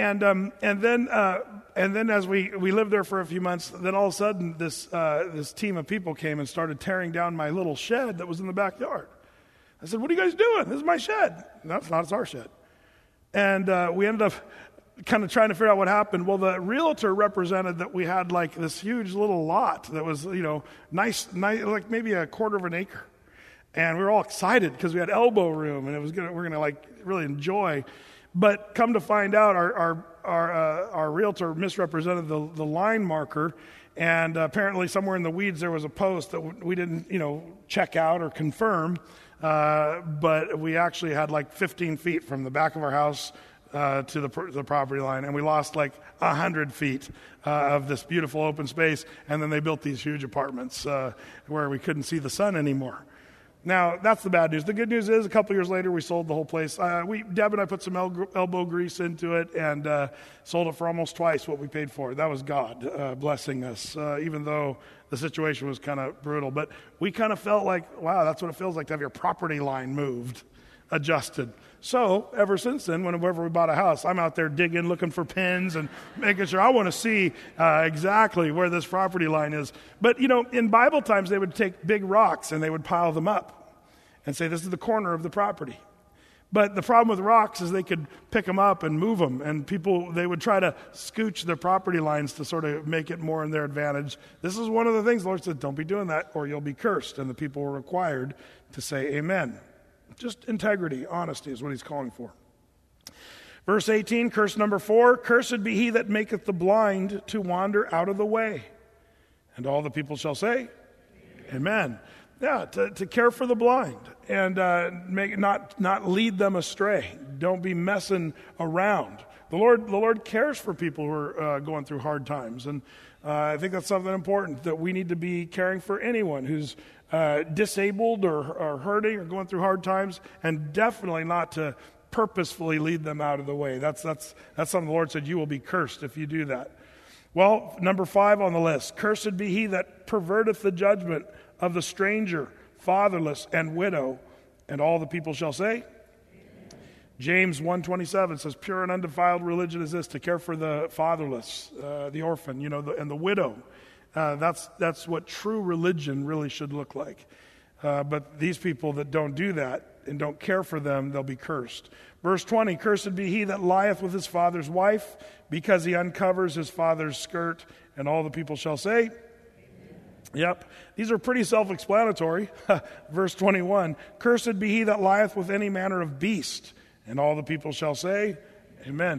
Speaker 2: then as we lived there for a few months, then all of a sudden this team of people came and started tearing down my little shed that was in the backyard. I said, "What are you guys doing? This is my shed." No, it's not. It's our shed. And we ended up kind of trying to figure out what happened. Well, the realtor represented that we had like this huge little lot that was, nice, like maybe a quarter of an acre. And we were all excited because we had elbow room and we're gonna like really enjoy. But come to find out, our realtor misrepresented the line marker, and apparently somewhere in the weeds there was a post that we didn't, check out or confirm. But we actually had like 15 feet from the back of our house to the property line, and we lost like 100 feet of this beautiful open space. And then they built these huge apartments where we couldn't see the sun anymore. Now, that's the bad news. The good news is a couple years later, we sold the whole place. Deb and I put some elbow grease into it and sold it for almost twice what we paid for it. That was God blessing us, even though the situation was kind of brutal. But we kind of felt like, wow, that's what it feels like to have your property line moved, adjusted. So ever since then, whenever we bought a house, I'm out there digging, looking for pins and making sure I want to see exactly where this property line is. But, in Bible times, they would take big rocks and they would pile them up and say, this is the corner of the property. But the problem with rocks is they could pick them up and move them, and they would try to scooch their property lines to sort of make it more in their advantage. This is one of the things the Lord said, don't be doing that or you'll be cursed. And the people were required to say amen. Just integrity, honesty is what he's calling for. Verse 18, curse number 4, cursed be he that maketh the blind to wander out of the way. And all the people shall say, Amen. Yeah, to care for the blind and not lead them astray. Don't be messing around. The Lord cares for people who are going through hard times, and I think that's something important, that we need to be caring for anyone who's disabled or hurting or going through hard times, and definitely not to purposefully lead them out of the way. That's something the Lord said, you will be cursed if you do that. Well, number 5 on the list, cursed be he that perverteth the judgment of the stranger, fatherless, and widow, and all the people shall say, James 1:27 says, pure and undefiled religion is this, to care for the fatherless, the orphan, and the widow. That's what true religion really should look like. But these people that don't do that and don't care for them, they'll be cursed. Verse 20, cursed be he that lieth with his father's wife, because he uncovers his father's skirt, and all the people shall say, Yep, these are pretty self-explanatory. Verse 21, cursed be he that lieth with any manner of beast, and all the people shall say, Amen.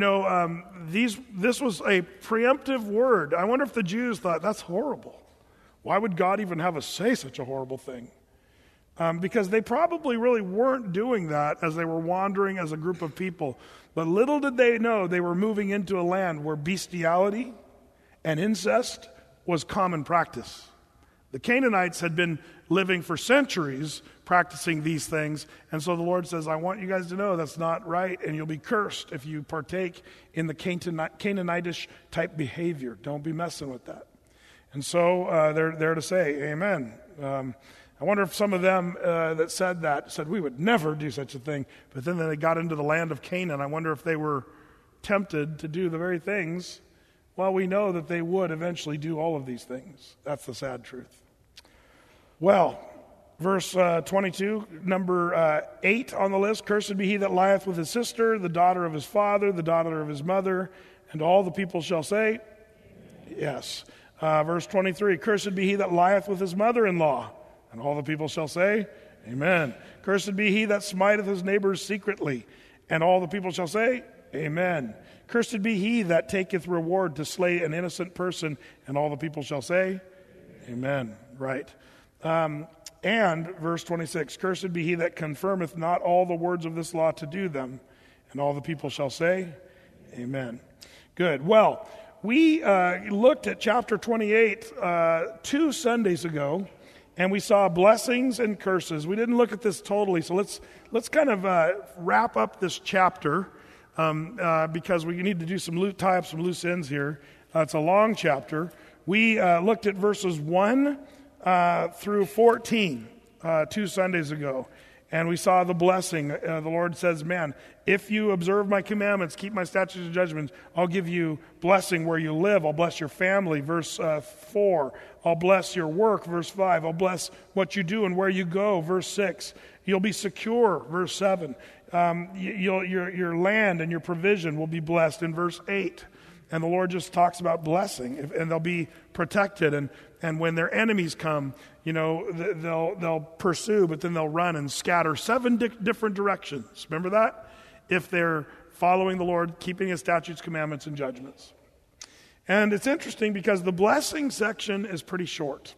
Speaker 2: This was a preemptive word. I wonder if the Jews thought, that's horrible. Why would God even have us say such a horrible thing? Because they probably really weren't doing that as they were wandering as a group of people. But little did they know they were moving into a land where bestiality and incest was common practice. The Canaanites had been living for centuries practicing these things, and so the Lord says, I want you guys to know that's not right, and you'll be cursed if you partake in the Canaanitish type behavior. Don't be messing with that. And so they're there to say, Amen. I wonder if some of them that said we would never do such a thing, but then they got into the land of Canaan. I wonder if they were tempted to do the very things. Well, we know that they would eventually do all of these things. That's the sad truth. Well, verse 22, number 8 on the list, cursed be he that lieth with his sister, the daughter of his father, the daughter of his mother, and all the people shall say, Yes. Verse 23, cursed be he that lieth with his mother-in-law, and all the people shall say, Amen. Cursed be he that smiteth his neighbors secretly, and all the people shall say, Amen. Cursed be he that taketh reward to slay an innocent person, and all the people shall say, Amen. Right. And verse 26, cursed be he that confirmeth not all the words of this law to do them, and all the people shall say, Amen. Good. Well, we looked at chapter 28 2 Sundays ago, and we saw blessings and curses. We didn't look at this totally, so let's kind of wrap up this chapter because we need to do tie up some loose ends here. It's a long chapter. We looked at verses 1 through 14 2 Sundays ago, and we saw the blessing. The Lord says, man, if you observe my commandments, keep my statutes and judgments, I'll give you blessing where you live. I'll bless your family, verse 4. I'll bless your work, verse 5. I'll bless what you do and where you go, verse 6. You'll be secure, verse 7. Your land and your provision will be blessed in verse 8. And the Lord just talks about blessing, and they'll be protected. And when their enemies come, they'll pursue, but then they'll run and scatter 7 different directions. Remember that? If they're following the Lord, keeping his statutes, commandments, and judgments. And it's interesting because the blessing section is pretty short.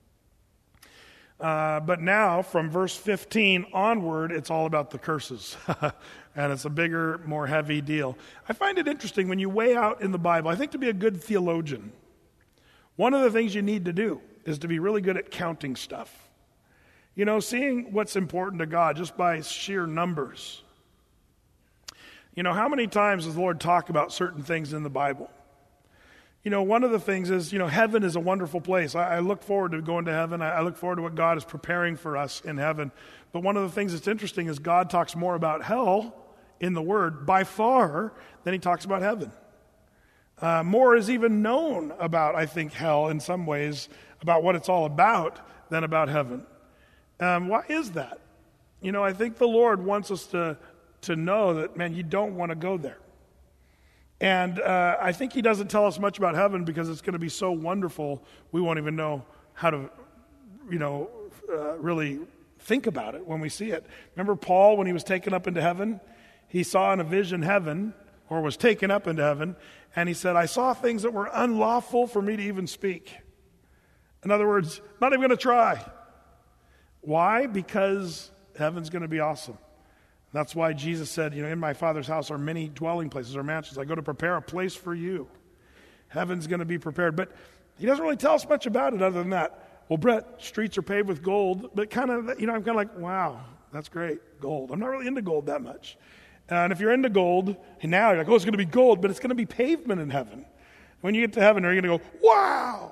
Speaker 2: But now, from verse 15 onward, it's all about the curses. And it's a bigger, more heavy deal. I find it interesting when you weigh out in the Bible. I think to be a good theologian, one of the things you need to do is to be really good at counting stuff. Seeing what's important to God just by sheer numbers. How many times does the Lord talk about certain things in the Bible? One of the things is, heaven is a wonderful place. I look forward to going to heaven. I look forward to what God is preparing for us in heaven. But one of the things that's interesting is God talks more about hell in the Word by far than he talks about heaven. More is even known about, I think, hell in some ways, about what it's all about than about heaven. Why is that? I think the Lord wants us to know that, man, you don't want to go there. And I think he doesn't tell us much about heaven because it's going to be so wonderful we won't even know how to, really think about it when we see it. Remember Paul, when he was taken up into heaven? He saw in a vision heaven, or was taken up into heaven, and he said, I saw things that were unlawful for me to even speak. In other words, not even going to try. Why? Because heaven's going to be awesome. That's why Jesus said, in my Father's house are many dwelling places or mansions. I go to prepare a place for you. Heaven's going to be prepared. But he doesn't really tell us much about it other than that. Well, Brett, streets are paved with gold. But kind of, I'm kind of like, wow, that's great, gold. I'm not really into gold that much. And if you're into gold, and now you're like, it's going to be gold, but it's going to be pavement in heaven. When you get to heaven, are you going to go, wow,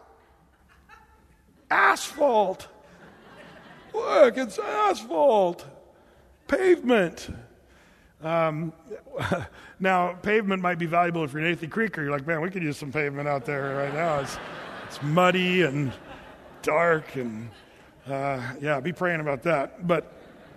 Speaker 2: asphalt. Look, it's asphalt. Pavement. Now, pavement might be valuable if you're in Athey Creek, or you're like, man, we could use some pavement out there right now. It's muddy and dark, and be praying about that. But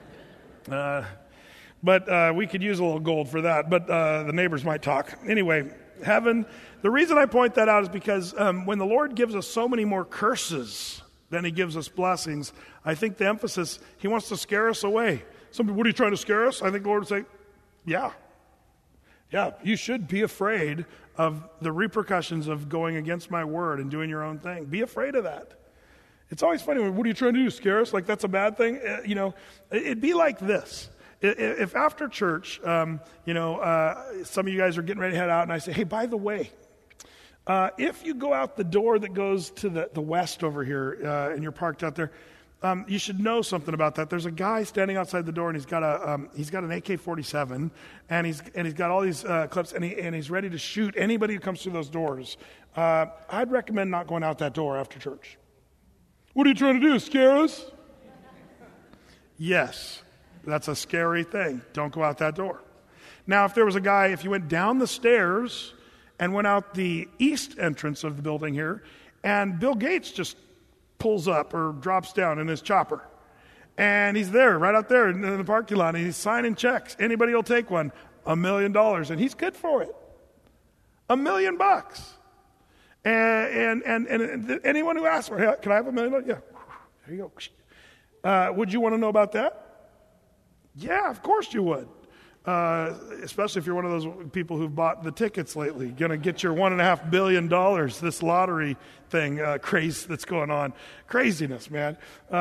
Speaker 2: we could use a little gold for that. But the neighbors might talk. Anyway, heaven. The reason I point that out is because when the Lord gives us so many more curses than he gives us blessings, I think the emphasis, he wants to scare us away. Some people, what are you trying to scare us? I think the Lord would say, yeah, you should be afraid of the repercussions of going against my word and doing your own thing. Be afraid of that. It's always funny, what are you trying to do, scare us? Like that's a bad thing? It'd be like this. If after church, some of you guys are getting ready to head out, and I say, hey, by the way, if you go out the door that goes to the west over here, and you're parked out there, you should know something about that. There's a guy standing outside the door, and he's got an AK-47, and he's got all these clips, and he's ready to shoot anybody who comes through those doors. I'd recommend not going out that door after church. What are you trying to do? Scare us? Yes, that's a scary thing. Don't go out that door. Now, if there was a guy, if you went down the stairs and went out the east entrance of the building here, and Bill Gates just pulls up or drops down in his chopper, and he's there, right out there in the parking lot, and he's signing checks. Anybody will take one, $1 million, and he's good for it. $1 million. And anyone who asks for, hey, can I have $1 million? Yeah, there you go. Would you want to know about that? Yeah, of course you would. Especially if you're one of those people who've bought the tickets lately, going to get your $1.5 billion, this lottery thing, craze that's going on. Craziness, man.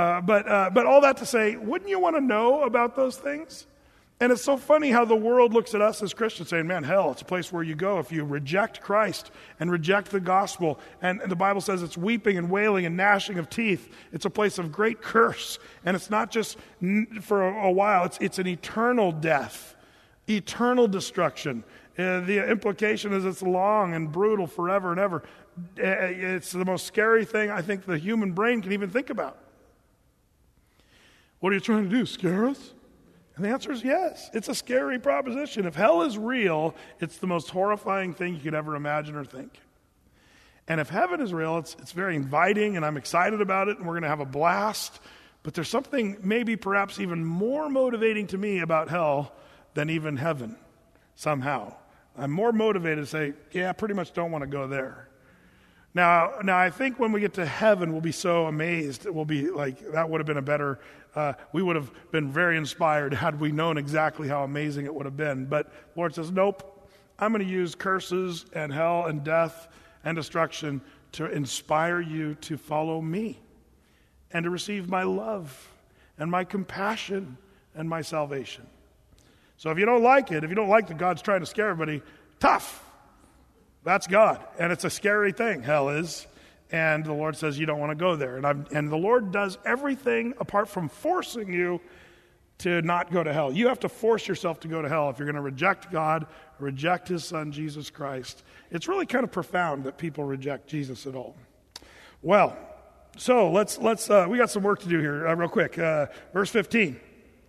Speaker 2: But all that to say, wouldn't you want to know about those things? And it's so funny how the world looks at us as Christians saying, man, hell, it's a place where you go if you reject Christ and reject the gospel. And the Bible says it's weeping and wailing and gnashing of teeth. It's a place of great curse. And it's not just for a while. It's an eternal death, eternal destruction. The implication is it's long and brutal forever and ever. It's the most scary thing I think the human brain can even think about. What are you trying to do, scare us? And the answer is yes. It's a scary proposition. If hell is real, it's the most horrifying thing you could ever imagine or think. And if heaven is real, it's very inviting, and I'm excited about it, and we're going to have a blast. But there's something maybe perhaps even more motivating to me about hell than even heaven, somehow. I'm more motivated to say, yeah, I pretty much don't want to go there. Now, I think when we get to heaven, we'll be so amazed. We'll be like, that would have been a better, we would have been very inspired had we known exactly how amazing it would have been. But the Lord says, nope, I'm going to use curses and hell and death and destruction to inspire you to follow me and to receive my love and my compassion and my salvation. So if you don't like it, if you don't like that God's trying to scare everybody, tough. That's God, and it's a scary thing, hell is, and the Lord says you don't want to go there. And the Lord does everything apart from forcing you to not go to hell. You have to force yourself to go to hell if you're going to reject God, reject His Son, Jesus Christ. It's really kind of profound that people reject Jesus at all. Well, so let's we got some work to do here real quick. Verse 15.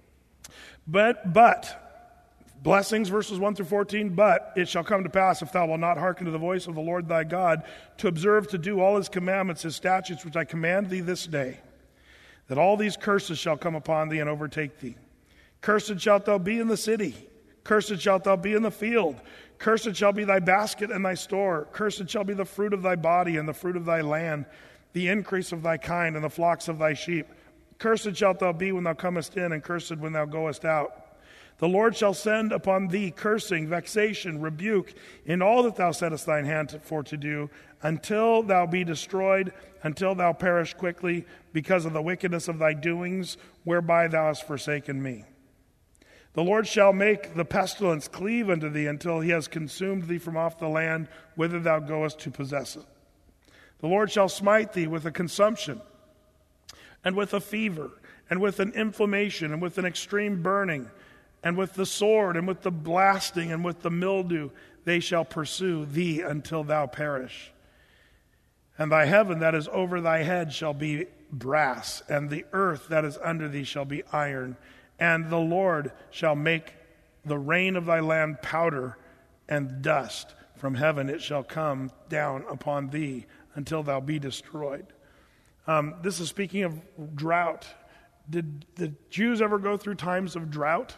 Speaker 2: But blessings, verses 1 through 14, but it shall come to pass, if thou wilt not hearken to the voice of the Lord thy God, to observe to do all His commandments, His statutes, which I command thee this day, that all these curses shall come upon thee and overtake thee. Cursed shalt thou be in the city, cursed shalt thou be in the field, cursed shall be thy basket and thy store, cursed shall be the fruit of thy body and the fruit of thy land, the increase of thy kind and the flocks of thy sheep. Cursed shalt thou be when thou comest in, and cursed when thou goest out. The Lord shall send upon thee cursing, vexation, rebuke, in all that thou settest thine hand for to do, until thou be destroyed, until thou perish quickly, because of the wickedness of thy doings, whereby thou hast forsaken me. The Lord shall make the pestilence cleave unto thee, until he has consumed thee from off the land whither thou goest to possess it. The Lord shall smite thee with a consumption, and with a fever, and with an inflammation, and with an extreme burning, and with the sword, and with the blasting, and with the mildew. They shall pursue thee until thou perish. And thy heaven that is over thy head shall be brass, and the earth that is under thee shall be iron. And the Lord shall make the rain of thy land powder and dust. From heaven it shall come down upon thee until thou be destroyed. This is speaking of drought. Did the Jews ever go through times of drought?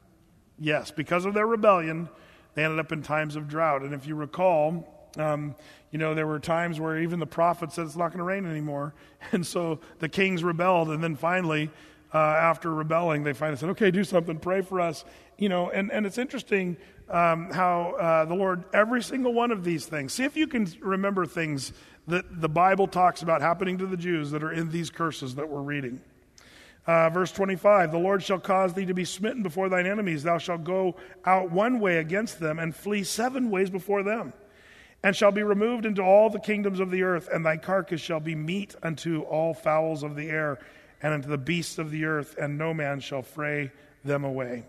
Speaker 2: Yes, because of their rebellion, they ended up in times of drought. And if you recall, there were times where even the prophet said it's not going to rain anymore. And so the kings rebelled, and then finally, after rebelling, they finally said, okay, do something, pray for us. And it's interesting how the Lord, every single one of these things, see if you can remember things that the Bible talks about happening to the Jews that are in these curses that we're reading. Verse 25, the Lord shall cause thee to be smitten before thine enemies. Thou shalt go out one way against them, and flee 7 ways before them, and shall be removed into all the kingdoms of the earth, and thy carcass shall be meat unto all fowls of the air, and unto the beasts of the earth, and no man shall fray them away.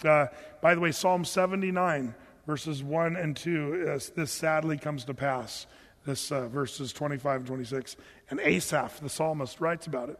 Speaker 2: By the way, Psalm 79, verses 1 and 2, this sadly comes to pass. This verses 25 and 26. And Asaph, the psalmist, writes about it.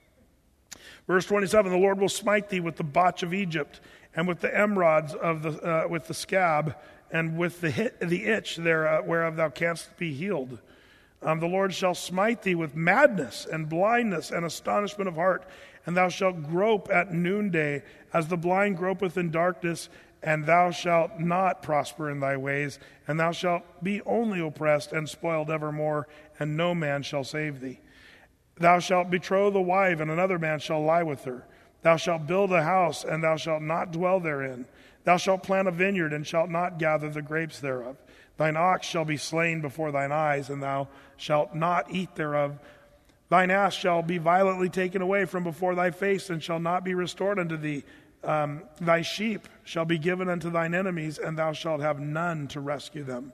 Speaker 2: Verse 27, the Lord will smite thee with the botch of Egypt, and with the emerods of with the scab, and with the itch there whereof thou canst be healed. The Lord shall smite thee with madness and blindness and astonishment of heart, and thou shalt grope at noonday, as the blind gropeth in darkness, and thou shalt not prosper in thy ways, and thou shalt be only oppressed and spoiled evermore, and no man shall save thee. Thou shalt betroth a wife, and another man shall lie with her. Thou shalt build a house, and thou shalt not dwell therein. Thou shalt plant a vineyard, and shalt not gather the grapes thereof. Thine ox shall be slain before thine eyes, and thou shalt not eat thereof. Thine ass shall be violently taken away from before thy face, and shall not be restored unto thee. Thy sheep shall be given unto thine enemies, and thou shalt have none to rescue them.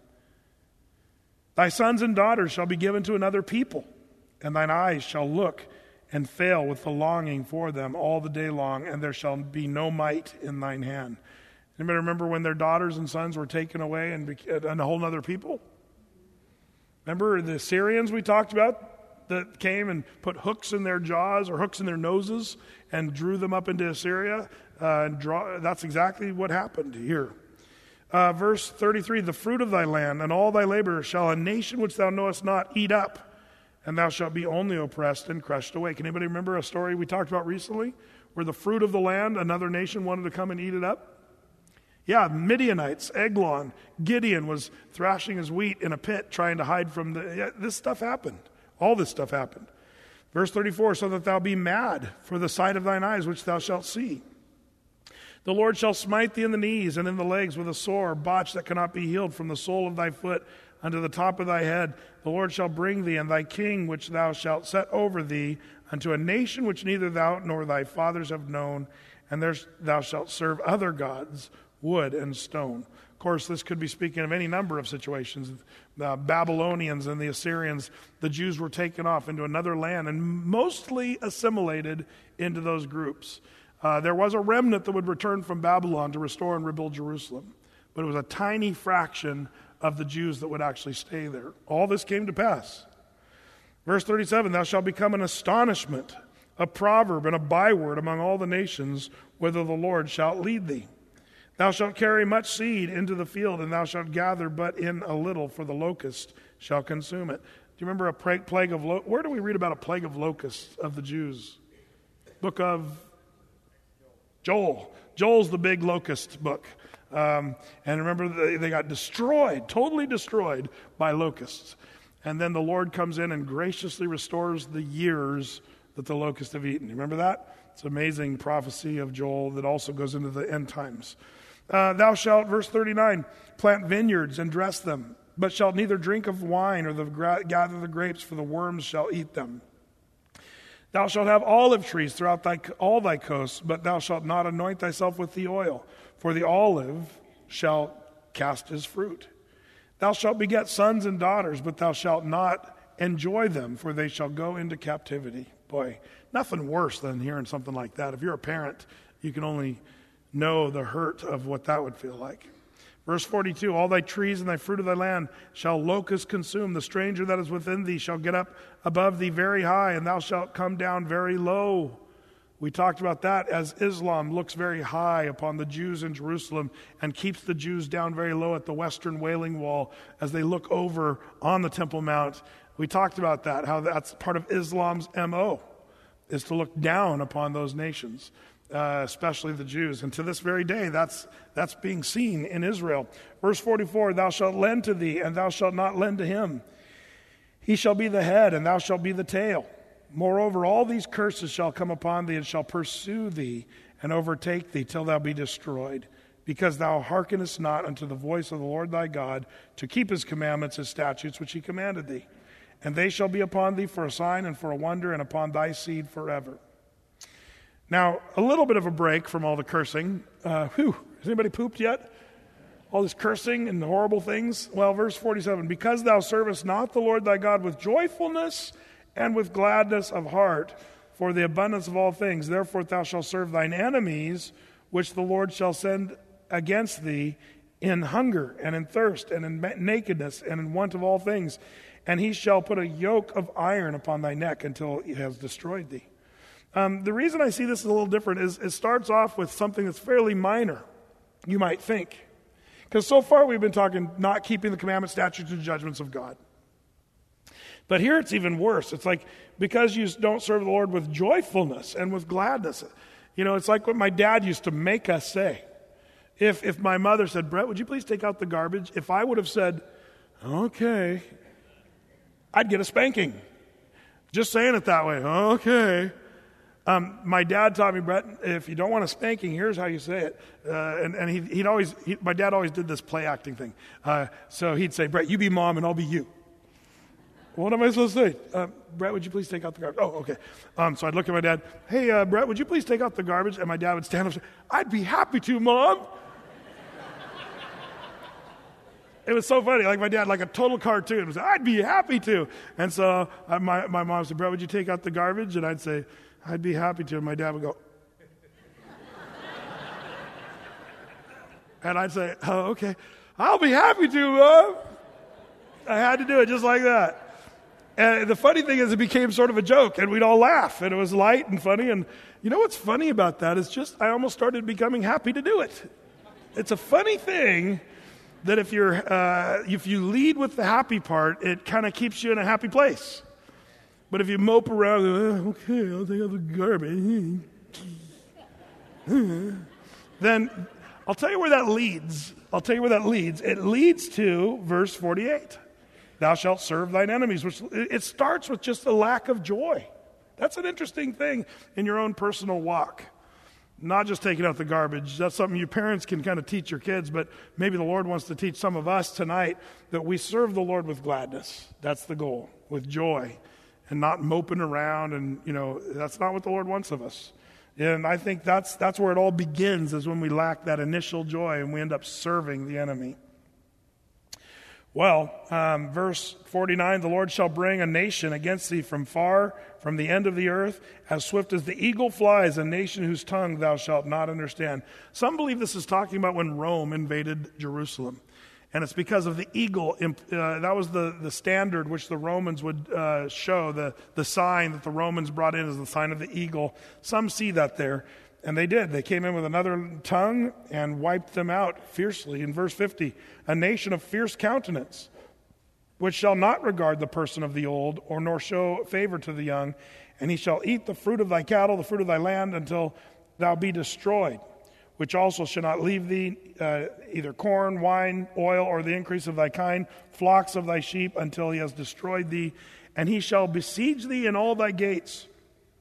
Speaker 2: Thy sons and daughters shall be given to another people, and thine eyes shall look and fail with the longing for them all the day long, and there shall be no might in thine hand. Anybody remember when their daughters and sons were taken away and a whole other people? Remember the Assyrians we talked about that came and put hooks in their jaws or hooks in their noses and drew them up into Assyria? That's exactly what happened here. Verse 33, the fruit of thy land and all thy labor shall a nation which thou knowest not eat up, and thou shalt be only oppressed and crushed away. Can anybody remember a story we talked about recently where the fruit of the land, another nation wanted to come and eat it up? Yeah, Midianites, Eglon, Gideon was thrashing his wheat in a pit trying to hide from this stuff happened. All this stuff happened. Verse 34, so that thou be mad for the sight of thine eyes which thou shalt see. The Lord shall smite thee in the knees and in the legs with a sore, botch that cannot be healed from the sole of thy foot unto the top of thy head. The Lord shall bring thee and thy king which thou shalt set over thee unto a nation which neither thou nor thy fathers have known, and there thou shalt serve other gods, wood and stone. Of course, this could be speaking of any number of situations. The Babylonians and the Assyrians, the Jews were taken off into another land and mostly assimilated into those groups. There was a remnant that would return from Babylon to restore and rebuild Jerusalem, but it was a tiny fraction of the Jews that would actually stay there. All this came to pass. Verse 37, thou shalt become an astonishment, a proverb, and a byword among all the nations, whither the Lord shall lead thee. Thou shalt carry much seed into the field, and thou shalt gather but in a little, for the locust shall consume it. Do you remember a plague of locusts? Where do we read about a plague of locusts of the Jews? Book of Joel. Joel's the big locust book. And remember, they got destroyed, totally destroyed by locusts. And then the Lord comes in and graciously restores the years that the locusts have eaten. You remember that? It's an amazing prophecy of Joel that also goes into the end times. Thou shalt, verse 39, plant vineyards and dress them, but shalt neither drink of wine or gather the grapes, for the worms shall eat them. Thou shalt have olive trees throughout all thy coasts, but thou shalt not anoint thyself with the oil, for the olive shall cast his fruit. Thou shalt beget sons and daughters, but thou shalt not enjoy them, for they shall go into captivity. Boy, nothing worse than hearing something like that. If you're a parent, you can only know the hurt of what that would feel like. Verse 42, all thy trees and thy fruit of thy land shall locusts consume. The stranger that is within thee shall get up above thee very high, and thou shalt come down very low. We talked about that as Islam looks very high upon the Jews in Jerusalem and keeps the Jews down very low at the western Wailing Wall as they look over on the Temple Mount. We talked about that, how that's part of Islam's MO, is to look down upon those nations. Especially the Jews. And to this very day, that's being seen in Israel. Verse 44, thou shalt lend to thee, and thou shalt not lend to him. He shall be the head, and thou shalt be the tail. Moreover, all these curses shall come upon thee, and shall pursue thee, and overtake thee, till thou be destroyed, because thou hearkenest not unto the voice of the Lord thy God, to keep his commandments, his statutes, which he commanded thee. And they shall be upon thee for a sign and for a wonder, and upon thy seed forever. Now, a little bit of a break from all the cursing. Has anybody pooped yet? All this cursing and horrible things? Well, verse 47, because thou servest not the Lord thy God with joyfulness and with gladness of heart for the abundance of all things, therefore thou shalt serve thine enemies, which the Lord shall send against thee in hunger and in thirst and in nakedness and in want of all things. And he shall put a yoke of iron upon thy neck until he has destroyed thee. The reason I see this as a little different is it starts off with something that's fairly minor, you might think. Because so far we've been talking not keeping the commandments, statutes, and judgments of God. But here it's even worse. It's like, because you don't serve the Lord with joyfulness and with gladness. You know, it's like what my dad used to make us say. If my mother said, Brett, would you please take out the garbage? If I would have said, okay, I'd get a spanking. Just saying it that way, okay. My dad taught me, Brett, if you don't want a spanking, here's how you say it. And my dad always did this play acting thing. So he'd say, Brett, you be mom and I'll be you. What am I supposed to say? Brett, would you please take out the garbage? Oh, okay. So I'd look at my dad, hey, Brett, would you please take out the garbage? And my dad would stand up and say, I'd be happy to, Mom. It was so funny. Like my dad, like a total cartoon, was, I'd be happy to. And so my mom said, Brett, would you take out the garbage? And I'd say, I'd be happy to. And my dad would go, and I'd say, oh, okay, I'll be happy to, Mom. I had to do it just like that. And the funny thing is it became sort of a joke, and we'd all laugh, and it was light and funny. And you know what's funny about that is just I almost started becoming happy to do it. It's a funny thing that if you lead with the happy part, it kind of keeps you in a happy place. But if you mope around, okay, I'll take out the garbage, then I'll tell you where that leads. It leads to verse 48. Thou shalt serve thine enemies, which it starts with just a lack of joy. That's an interesting thing in your own personal walk. Not just taking out the garbage. That's something you parents can kind of teach your kids, but maybe the Lord wants to teach some of us tonight that we serve the Lord with gladness. That's the goal, with joy. And not moping around, and that's not what the Lord wants of us. And I think that's where it all begins, is when we lack that initial joy and we end up serving the enemy. Well, verse 49, the Lord shall bring a nation against thee from far, from the end of the earth, as swift as the eagle flies, a nation whose tongue thou shalt not understand. Some believe this is talking about when Rome invaded Jerusalem. And it's because of the eagle. That was the standard which the Romans would show, the sign that the Romans brought in as the sign of the eagle. Some see that there, and they did. They came in with another tongue and wiped them out fiercely. In verse 50, a nation of fierce countenance, which shall not regard the person of the old, or nor show favor to the young, and he shall eat the fruit of thy cattle, the fruit of thy land, until thou be destroyed. Which also shall not leave thee either corn, wine, oil, or the increase of thy kind, flocks of thy sheep, until he has destroyed thee. And he shall besiege thee in all thy gates.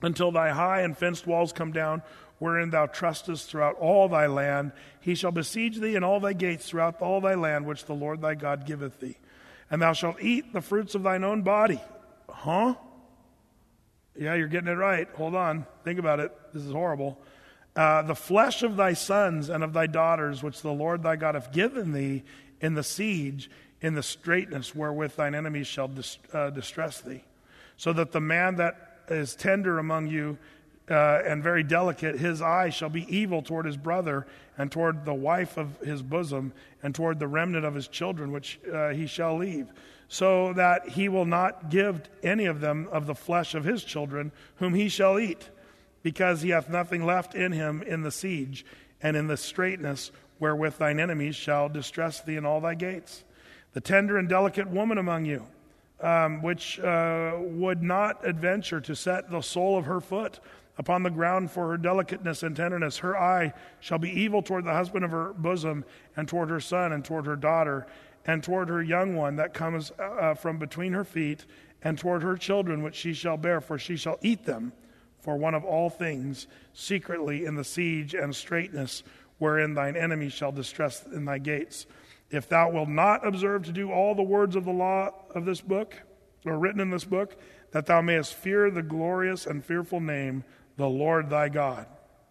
Speaker 2: until thy high and fenced walls come down, wherein thou trustest throughout all thy land. He shall besiege thee in all thy gates throughout all thy land, which the Lord thy God giveth thee. And thou shalt eat the fruits of thine own body. Huh? Yeah, you're getting it right. Hold on. Think about it. This is horrible. The flesh of thy sons and of thy daughters, which the Lord thy God hath given thee in the siege, in the straitness wherewith thine enemies shall distress thee. So that the man that is tender among you and very delicate, his eye shall be evil toward his brother and toward the wife of his bosom and toward the remnant of his children, which he shall leave, so that he will not give any of them of the flesh of his children, whom he shall eat, because he hath nothing left in him in the siege and in the straitness wherewith thine enemies shall distress thee in all thy gates. The tender and delicate woman among you, which would not adventure to set the sole of her foot upon the ground for her delicateness and tenderness. Her eye shall be evil toward the husband of her bosom, and toward her son, and toward her daughter, and toward her young one that comes from between her feet, and toward her children which she shall bear, for she shall eat them for one of all things, secretly in the siege and straitness, wherein thine enemy shall distress in thy gates. If thou wilt not observe to do all the words of the law of this book, or written in this book, that thou mayest fear the glorious and fearful name, the Lord thy God.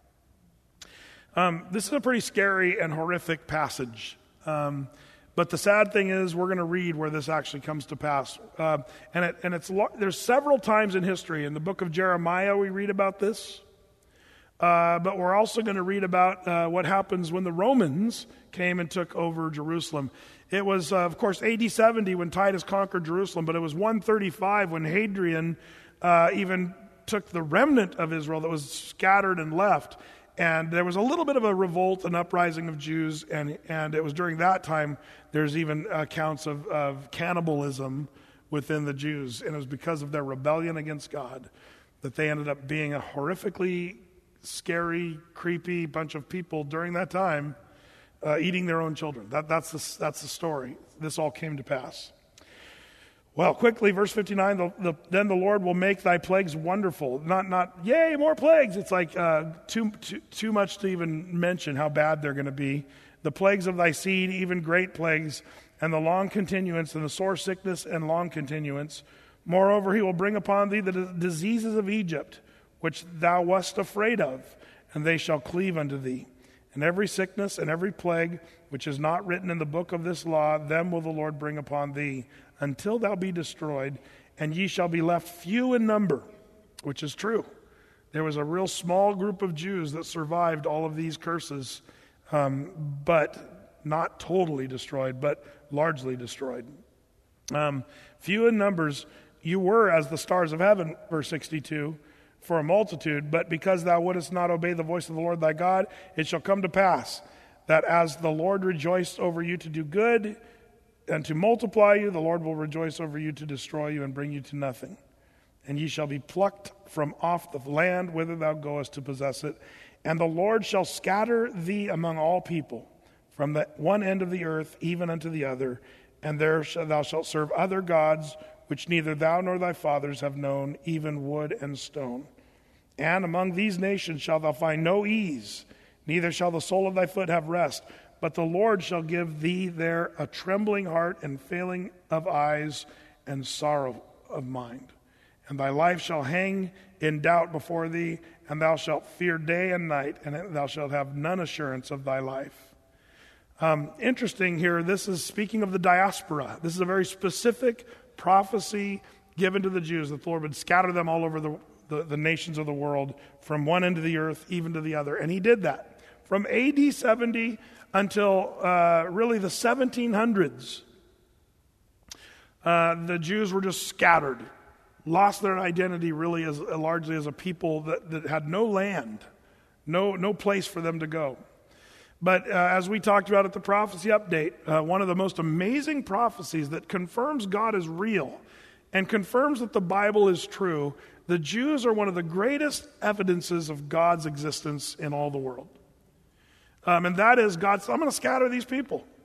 Speaker 2: This is a pretty scary and horrific passage. But the sad thing is, we're going to read where this actually comes to pass. There's several times in history. In the book of Jeremiah, we read about this. But we're also going to read about what happens when the Romans came and took over Jerusalem. It was, of course, AD 70 when Titus conquered Jerusalem, but it was 135 when Hadrian even took the remnant of Israel that was scattered and left. And there was a little bit of a revolt, an uprising of Jews, and it was during that time there's even accounts of cannibalism within the Jews. And it was because of their rebellion against God that they ended up being a horrifically scary, creepy bunch of people during that time, eating their own children. That's the story. This all came to pass. Well, quickly, verse 59, then the Lord will make thy plagues wonderful. Not yay, more plagues. It's like too much to even mention how bad they're going to be. The plagues of thy seed, even great plagues, and the long continuance, and the sore sickness and long continuance. Moreover, he will bring upon thee the diseases of Egypt, which thou wast afraid of, and they shall cleave unto thee. And every sickness and every plague which is not written in the book of this law, them will the Lord bring upon thee, until thou be destroyed, and ye shall be left few in number, which is true. There was a real small group of Jews that survived all of these curses, but not totally destroyed, but largely destroyed. Few in numbers, you were as the stars of heaven, verse 62, for a multitude, but because thou wouldest not obey the voice of the Lord thy God, it shall come to pass that as the Lord rejoiced over you to do good and to multiply you, the Lord will rejoice over you to destroy you and bring you to nothing. And ye shall be plucked from off the land whither thou goest to possess it. And the Lord shall scatter thee among all people, from the one end of the earth even unto the other, and there thou shalt serve other gods, which neither thou nor thy fathers have known, even wood and stone. And among these nations shalt thou find no ease, neither shall the sole of thy foot have rest. But the Lord shall give thee there a trembling heart and failing of eyes and sorrow of mind. And thy life shall hang in doubt before thee, and thou shalt fear day and night, and thou shalt have none assurance of thy life. Interesting here, this is speaking of the diaspora. This is a very specific prophecy given to the Jews that the Lord would scatter them all over the nations of the world, from one end of the earth even to the other. And he did that. From AD 70 until really the 1700s, the Jews were just scattered, lost their identity really largely as a people that had no land, no place for them to go. But as we talked about at the prophecy update, one of the most amazing prophecies that confirms God is real and confirms that the Bible is true, the Jews are one of the greatest evidences of God's existence in all the world. And that is I'm going to scatter these people.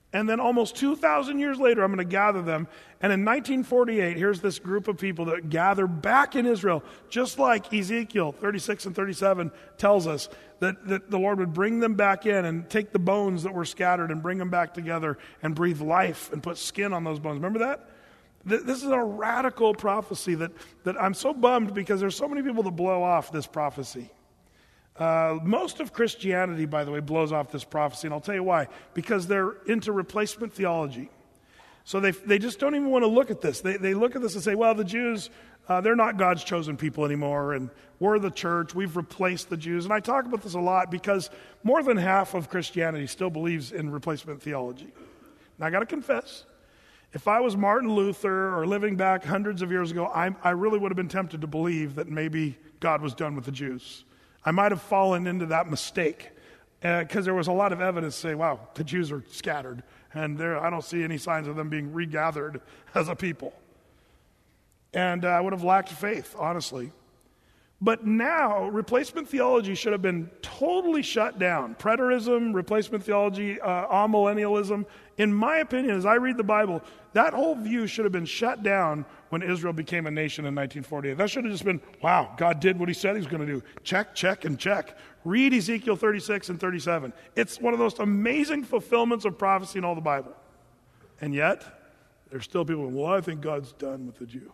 Speaker 2: And then almost 2,000 years later, I'm going to gather them. And in 1948, here's this group of people that gather back in Israel, just like Ezekiel 36 and 37 tells us, that the Lord would bring them back in and take the bones that were scattered and bring them back together and breathe life and put skin on those bones. Remember that? This is a radical prophecy that I'm so bummed because there's so many people that blow off this prophecy. Most of Christianity, by the way, blows off this prophecy, and I'll tell you why. Because they're into replacement theology. So they just don't even want to look at this. They look at this and say, well, the Jews, they're not God's chosen people anymore, and we're the church, we've replaced the Jews. And I talk about this a lot because more than half of Christianity still believes in replacement theology. Now, I got to confess, if I was Martin Luther or living back hundreds of years ago, I really would have been tempted to believe that maybe God was done with the Jews. I might have fallen into that mistake because there was a lot of evidence to say, wow, the Jews are scattered, and I don't see any signs of them being regathered as a people. And I would have lacked faith, honestly. But now, replacement theology should have been totally shut down. Preterism, replacement theology, amillennialism. In my opinion, as I read the Bible, that whole view should have been shut down when Israel became a nation in 1948. That should have just been, wow, God did what he said he was going to do. Check, check, and check. Read Ezekiel 36 and 37. It's one of the most amazing fulfillments of prophecy in all the Bible. And yet, there's still people, well, I think God's done with the Jew.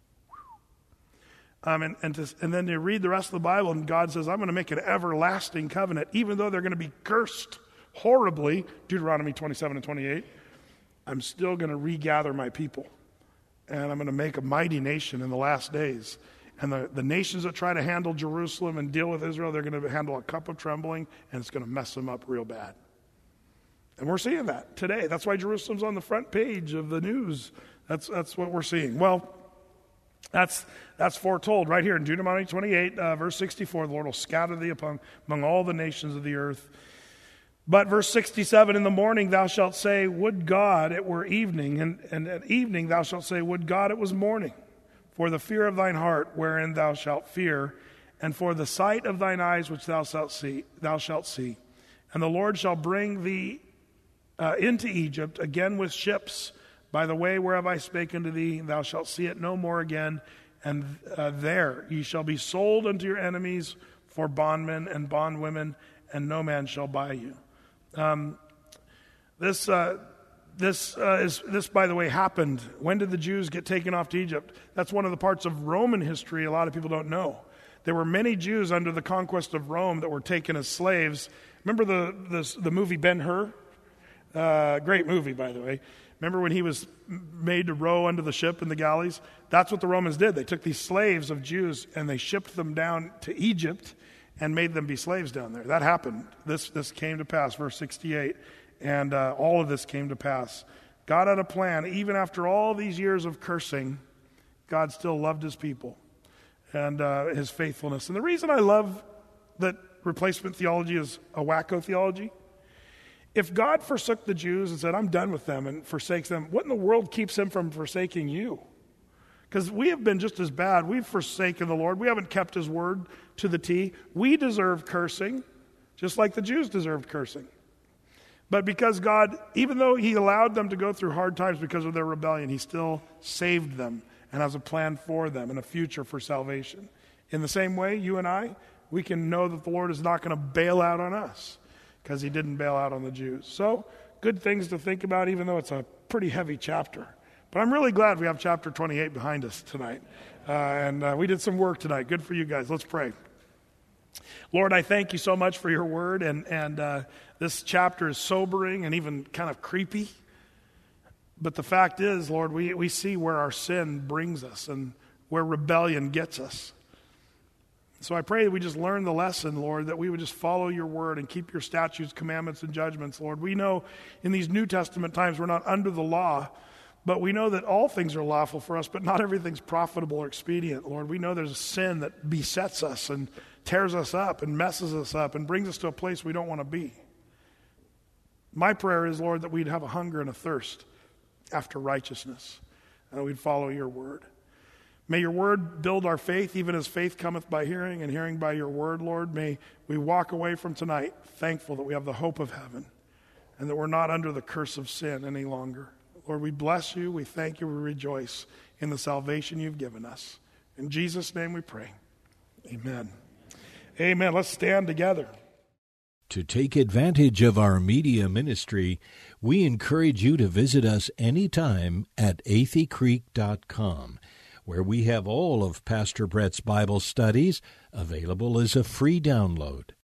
Speaker 2: And then you read the rest of the Bible, and God says, I'm going to make an everlasting covenant, even though they're going to be cursed horribly, Deuteronomy 27 and 28, I'm still going to regather my people. And I'm going to make a mighty nation in the last days. And the nations that try to handle Jerusalem and deal with Israel, they're going to handle a cup of trembling, and it's going to mess them up real bad. And we're seeing that today. That's why Jerusalem's on the front page of the news. That's what we're seeing. Well, that's foretold right here in Deuteronomy 28, verse 64. The Lord will scatter thee among all the nations of the earth. But verse 67, in the morning thou shalt say, would God it were evening, and at evening thou shalt say, would God it was morning. For the fear of thine heart wherein thou shalt fear, and for the sight of thine eyes which thou shalt see. And the Lord shall bring thee into Egypt again with ships, by the way whereof I spake unto thee, thou shalt see it no more again, and there ye shall be sold unto your enemies for bondmen and bondwomen, and no man shall buy you. This, by the way, happened. When did the Jews get taken off to Egypt? That's one of the parts of Roman history a lot of people don't know. There were many Jews under the conquest of Rome that were taken as slaves. Remember the movie Ben-Hur? Great movie, by the way. Remember when he was made to row under the ship in the galleys? That's what the Romans did. They took these slaves of Jews and they shipped them down to Egypt and made them be slaves down there. That happened. This came to pass, verse 68. And all of this came to pass. God had a plan. Even after all these years of cursing, God still loved his people and his faithfulness. And the reason I love that replacement theology is a wacko theology, if God forsook the Jews and said, I'm done with them, and forsakes them, what in the world keeps him from forsaking you? Because we have been just as bad. We've forsaken the Lord. We haven't kept his word to the T. We deserve cursing, just like the Jews deserved cursing. But because God, even though he allowed them to go through hard times because of their rebellion, he still saved them and has a plan for them and a future for salvation. In the same way, you and I, we can know that the Lord is not going to bail out on us because he didn't bail out on the Jews. So, good things to think about, even though it's a pretty heavy chapter. But I'm really glad we have chapter 28 behind us tonight. And we did some work tonight. Good for you guys. Let's pray. Lord, I thank you so much for your word. And this chapter is sobering and even kind of creepy. But the fact is, Lord, we see where our sin brings us and where rebellion gets us. So I pray that we just learn the lesson, Lord, that we would just follow your word and keep your statutes, commandments, and judgments, Lord. We know in these New Testament times we're not under the law, but we know that all things are lawful for us, but not everything's profitable or expedient, Lord. We know there's a sin that besets us and tears us up and messes us up and brings us to a place we don't want to be. My prayer is, Lord, that we'd have a hunger and a thirst after righteousness, and that we'd follow your word. May your word build our faith, even as faith cometh by hearing, and hearing by your word, Lord. May we walk away from tonight thankful that we have the hope of heaven, and that we're not under the curse of sin any longer. Lord, we bless you, we thank you, we rejoice in the salvation you've given us. In Jesus' name we pray. Amen. Amen. Let's stand together.
Speaker 1: To take advantage of our media ministry, we encourage you to visit us anytime at atheycreek.com, where we have all of Pastor Brett's Bible studies available as a free download.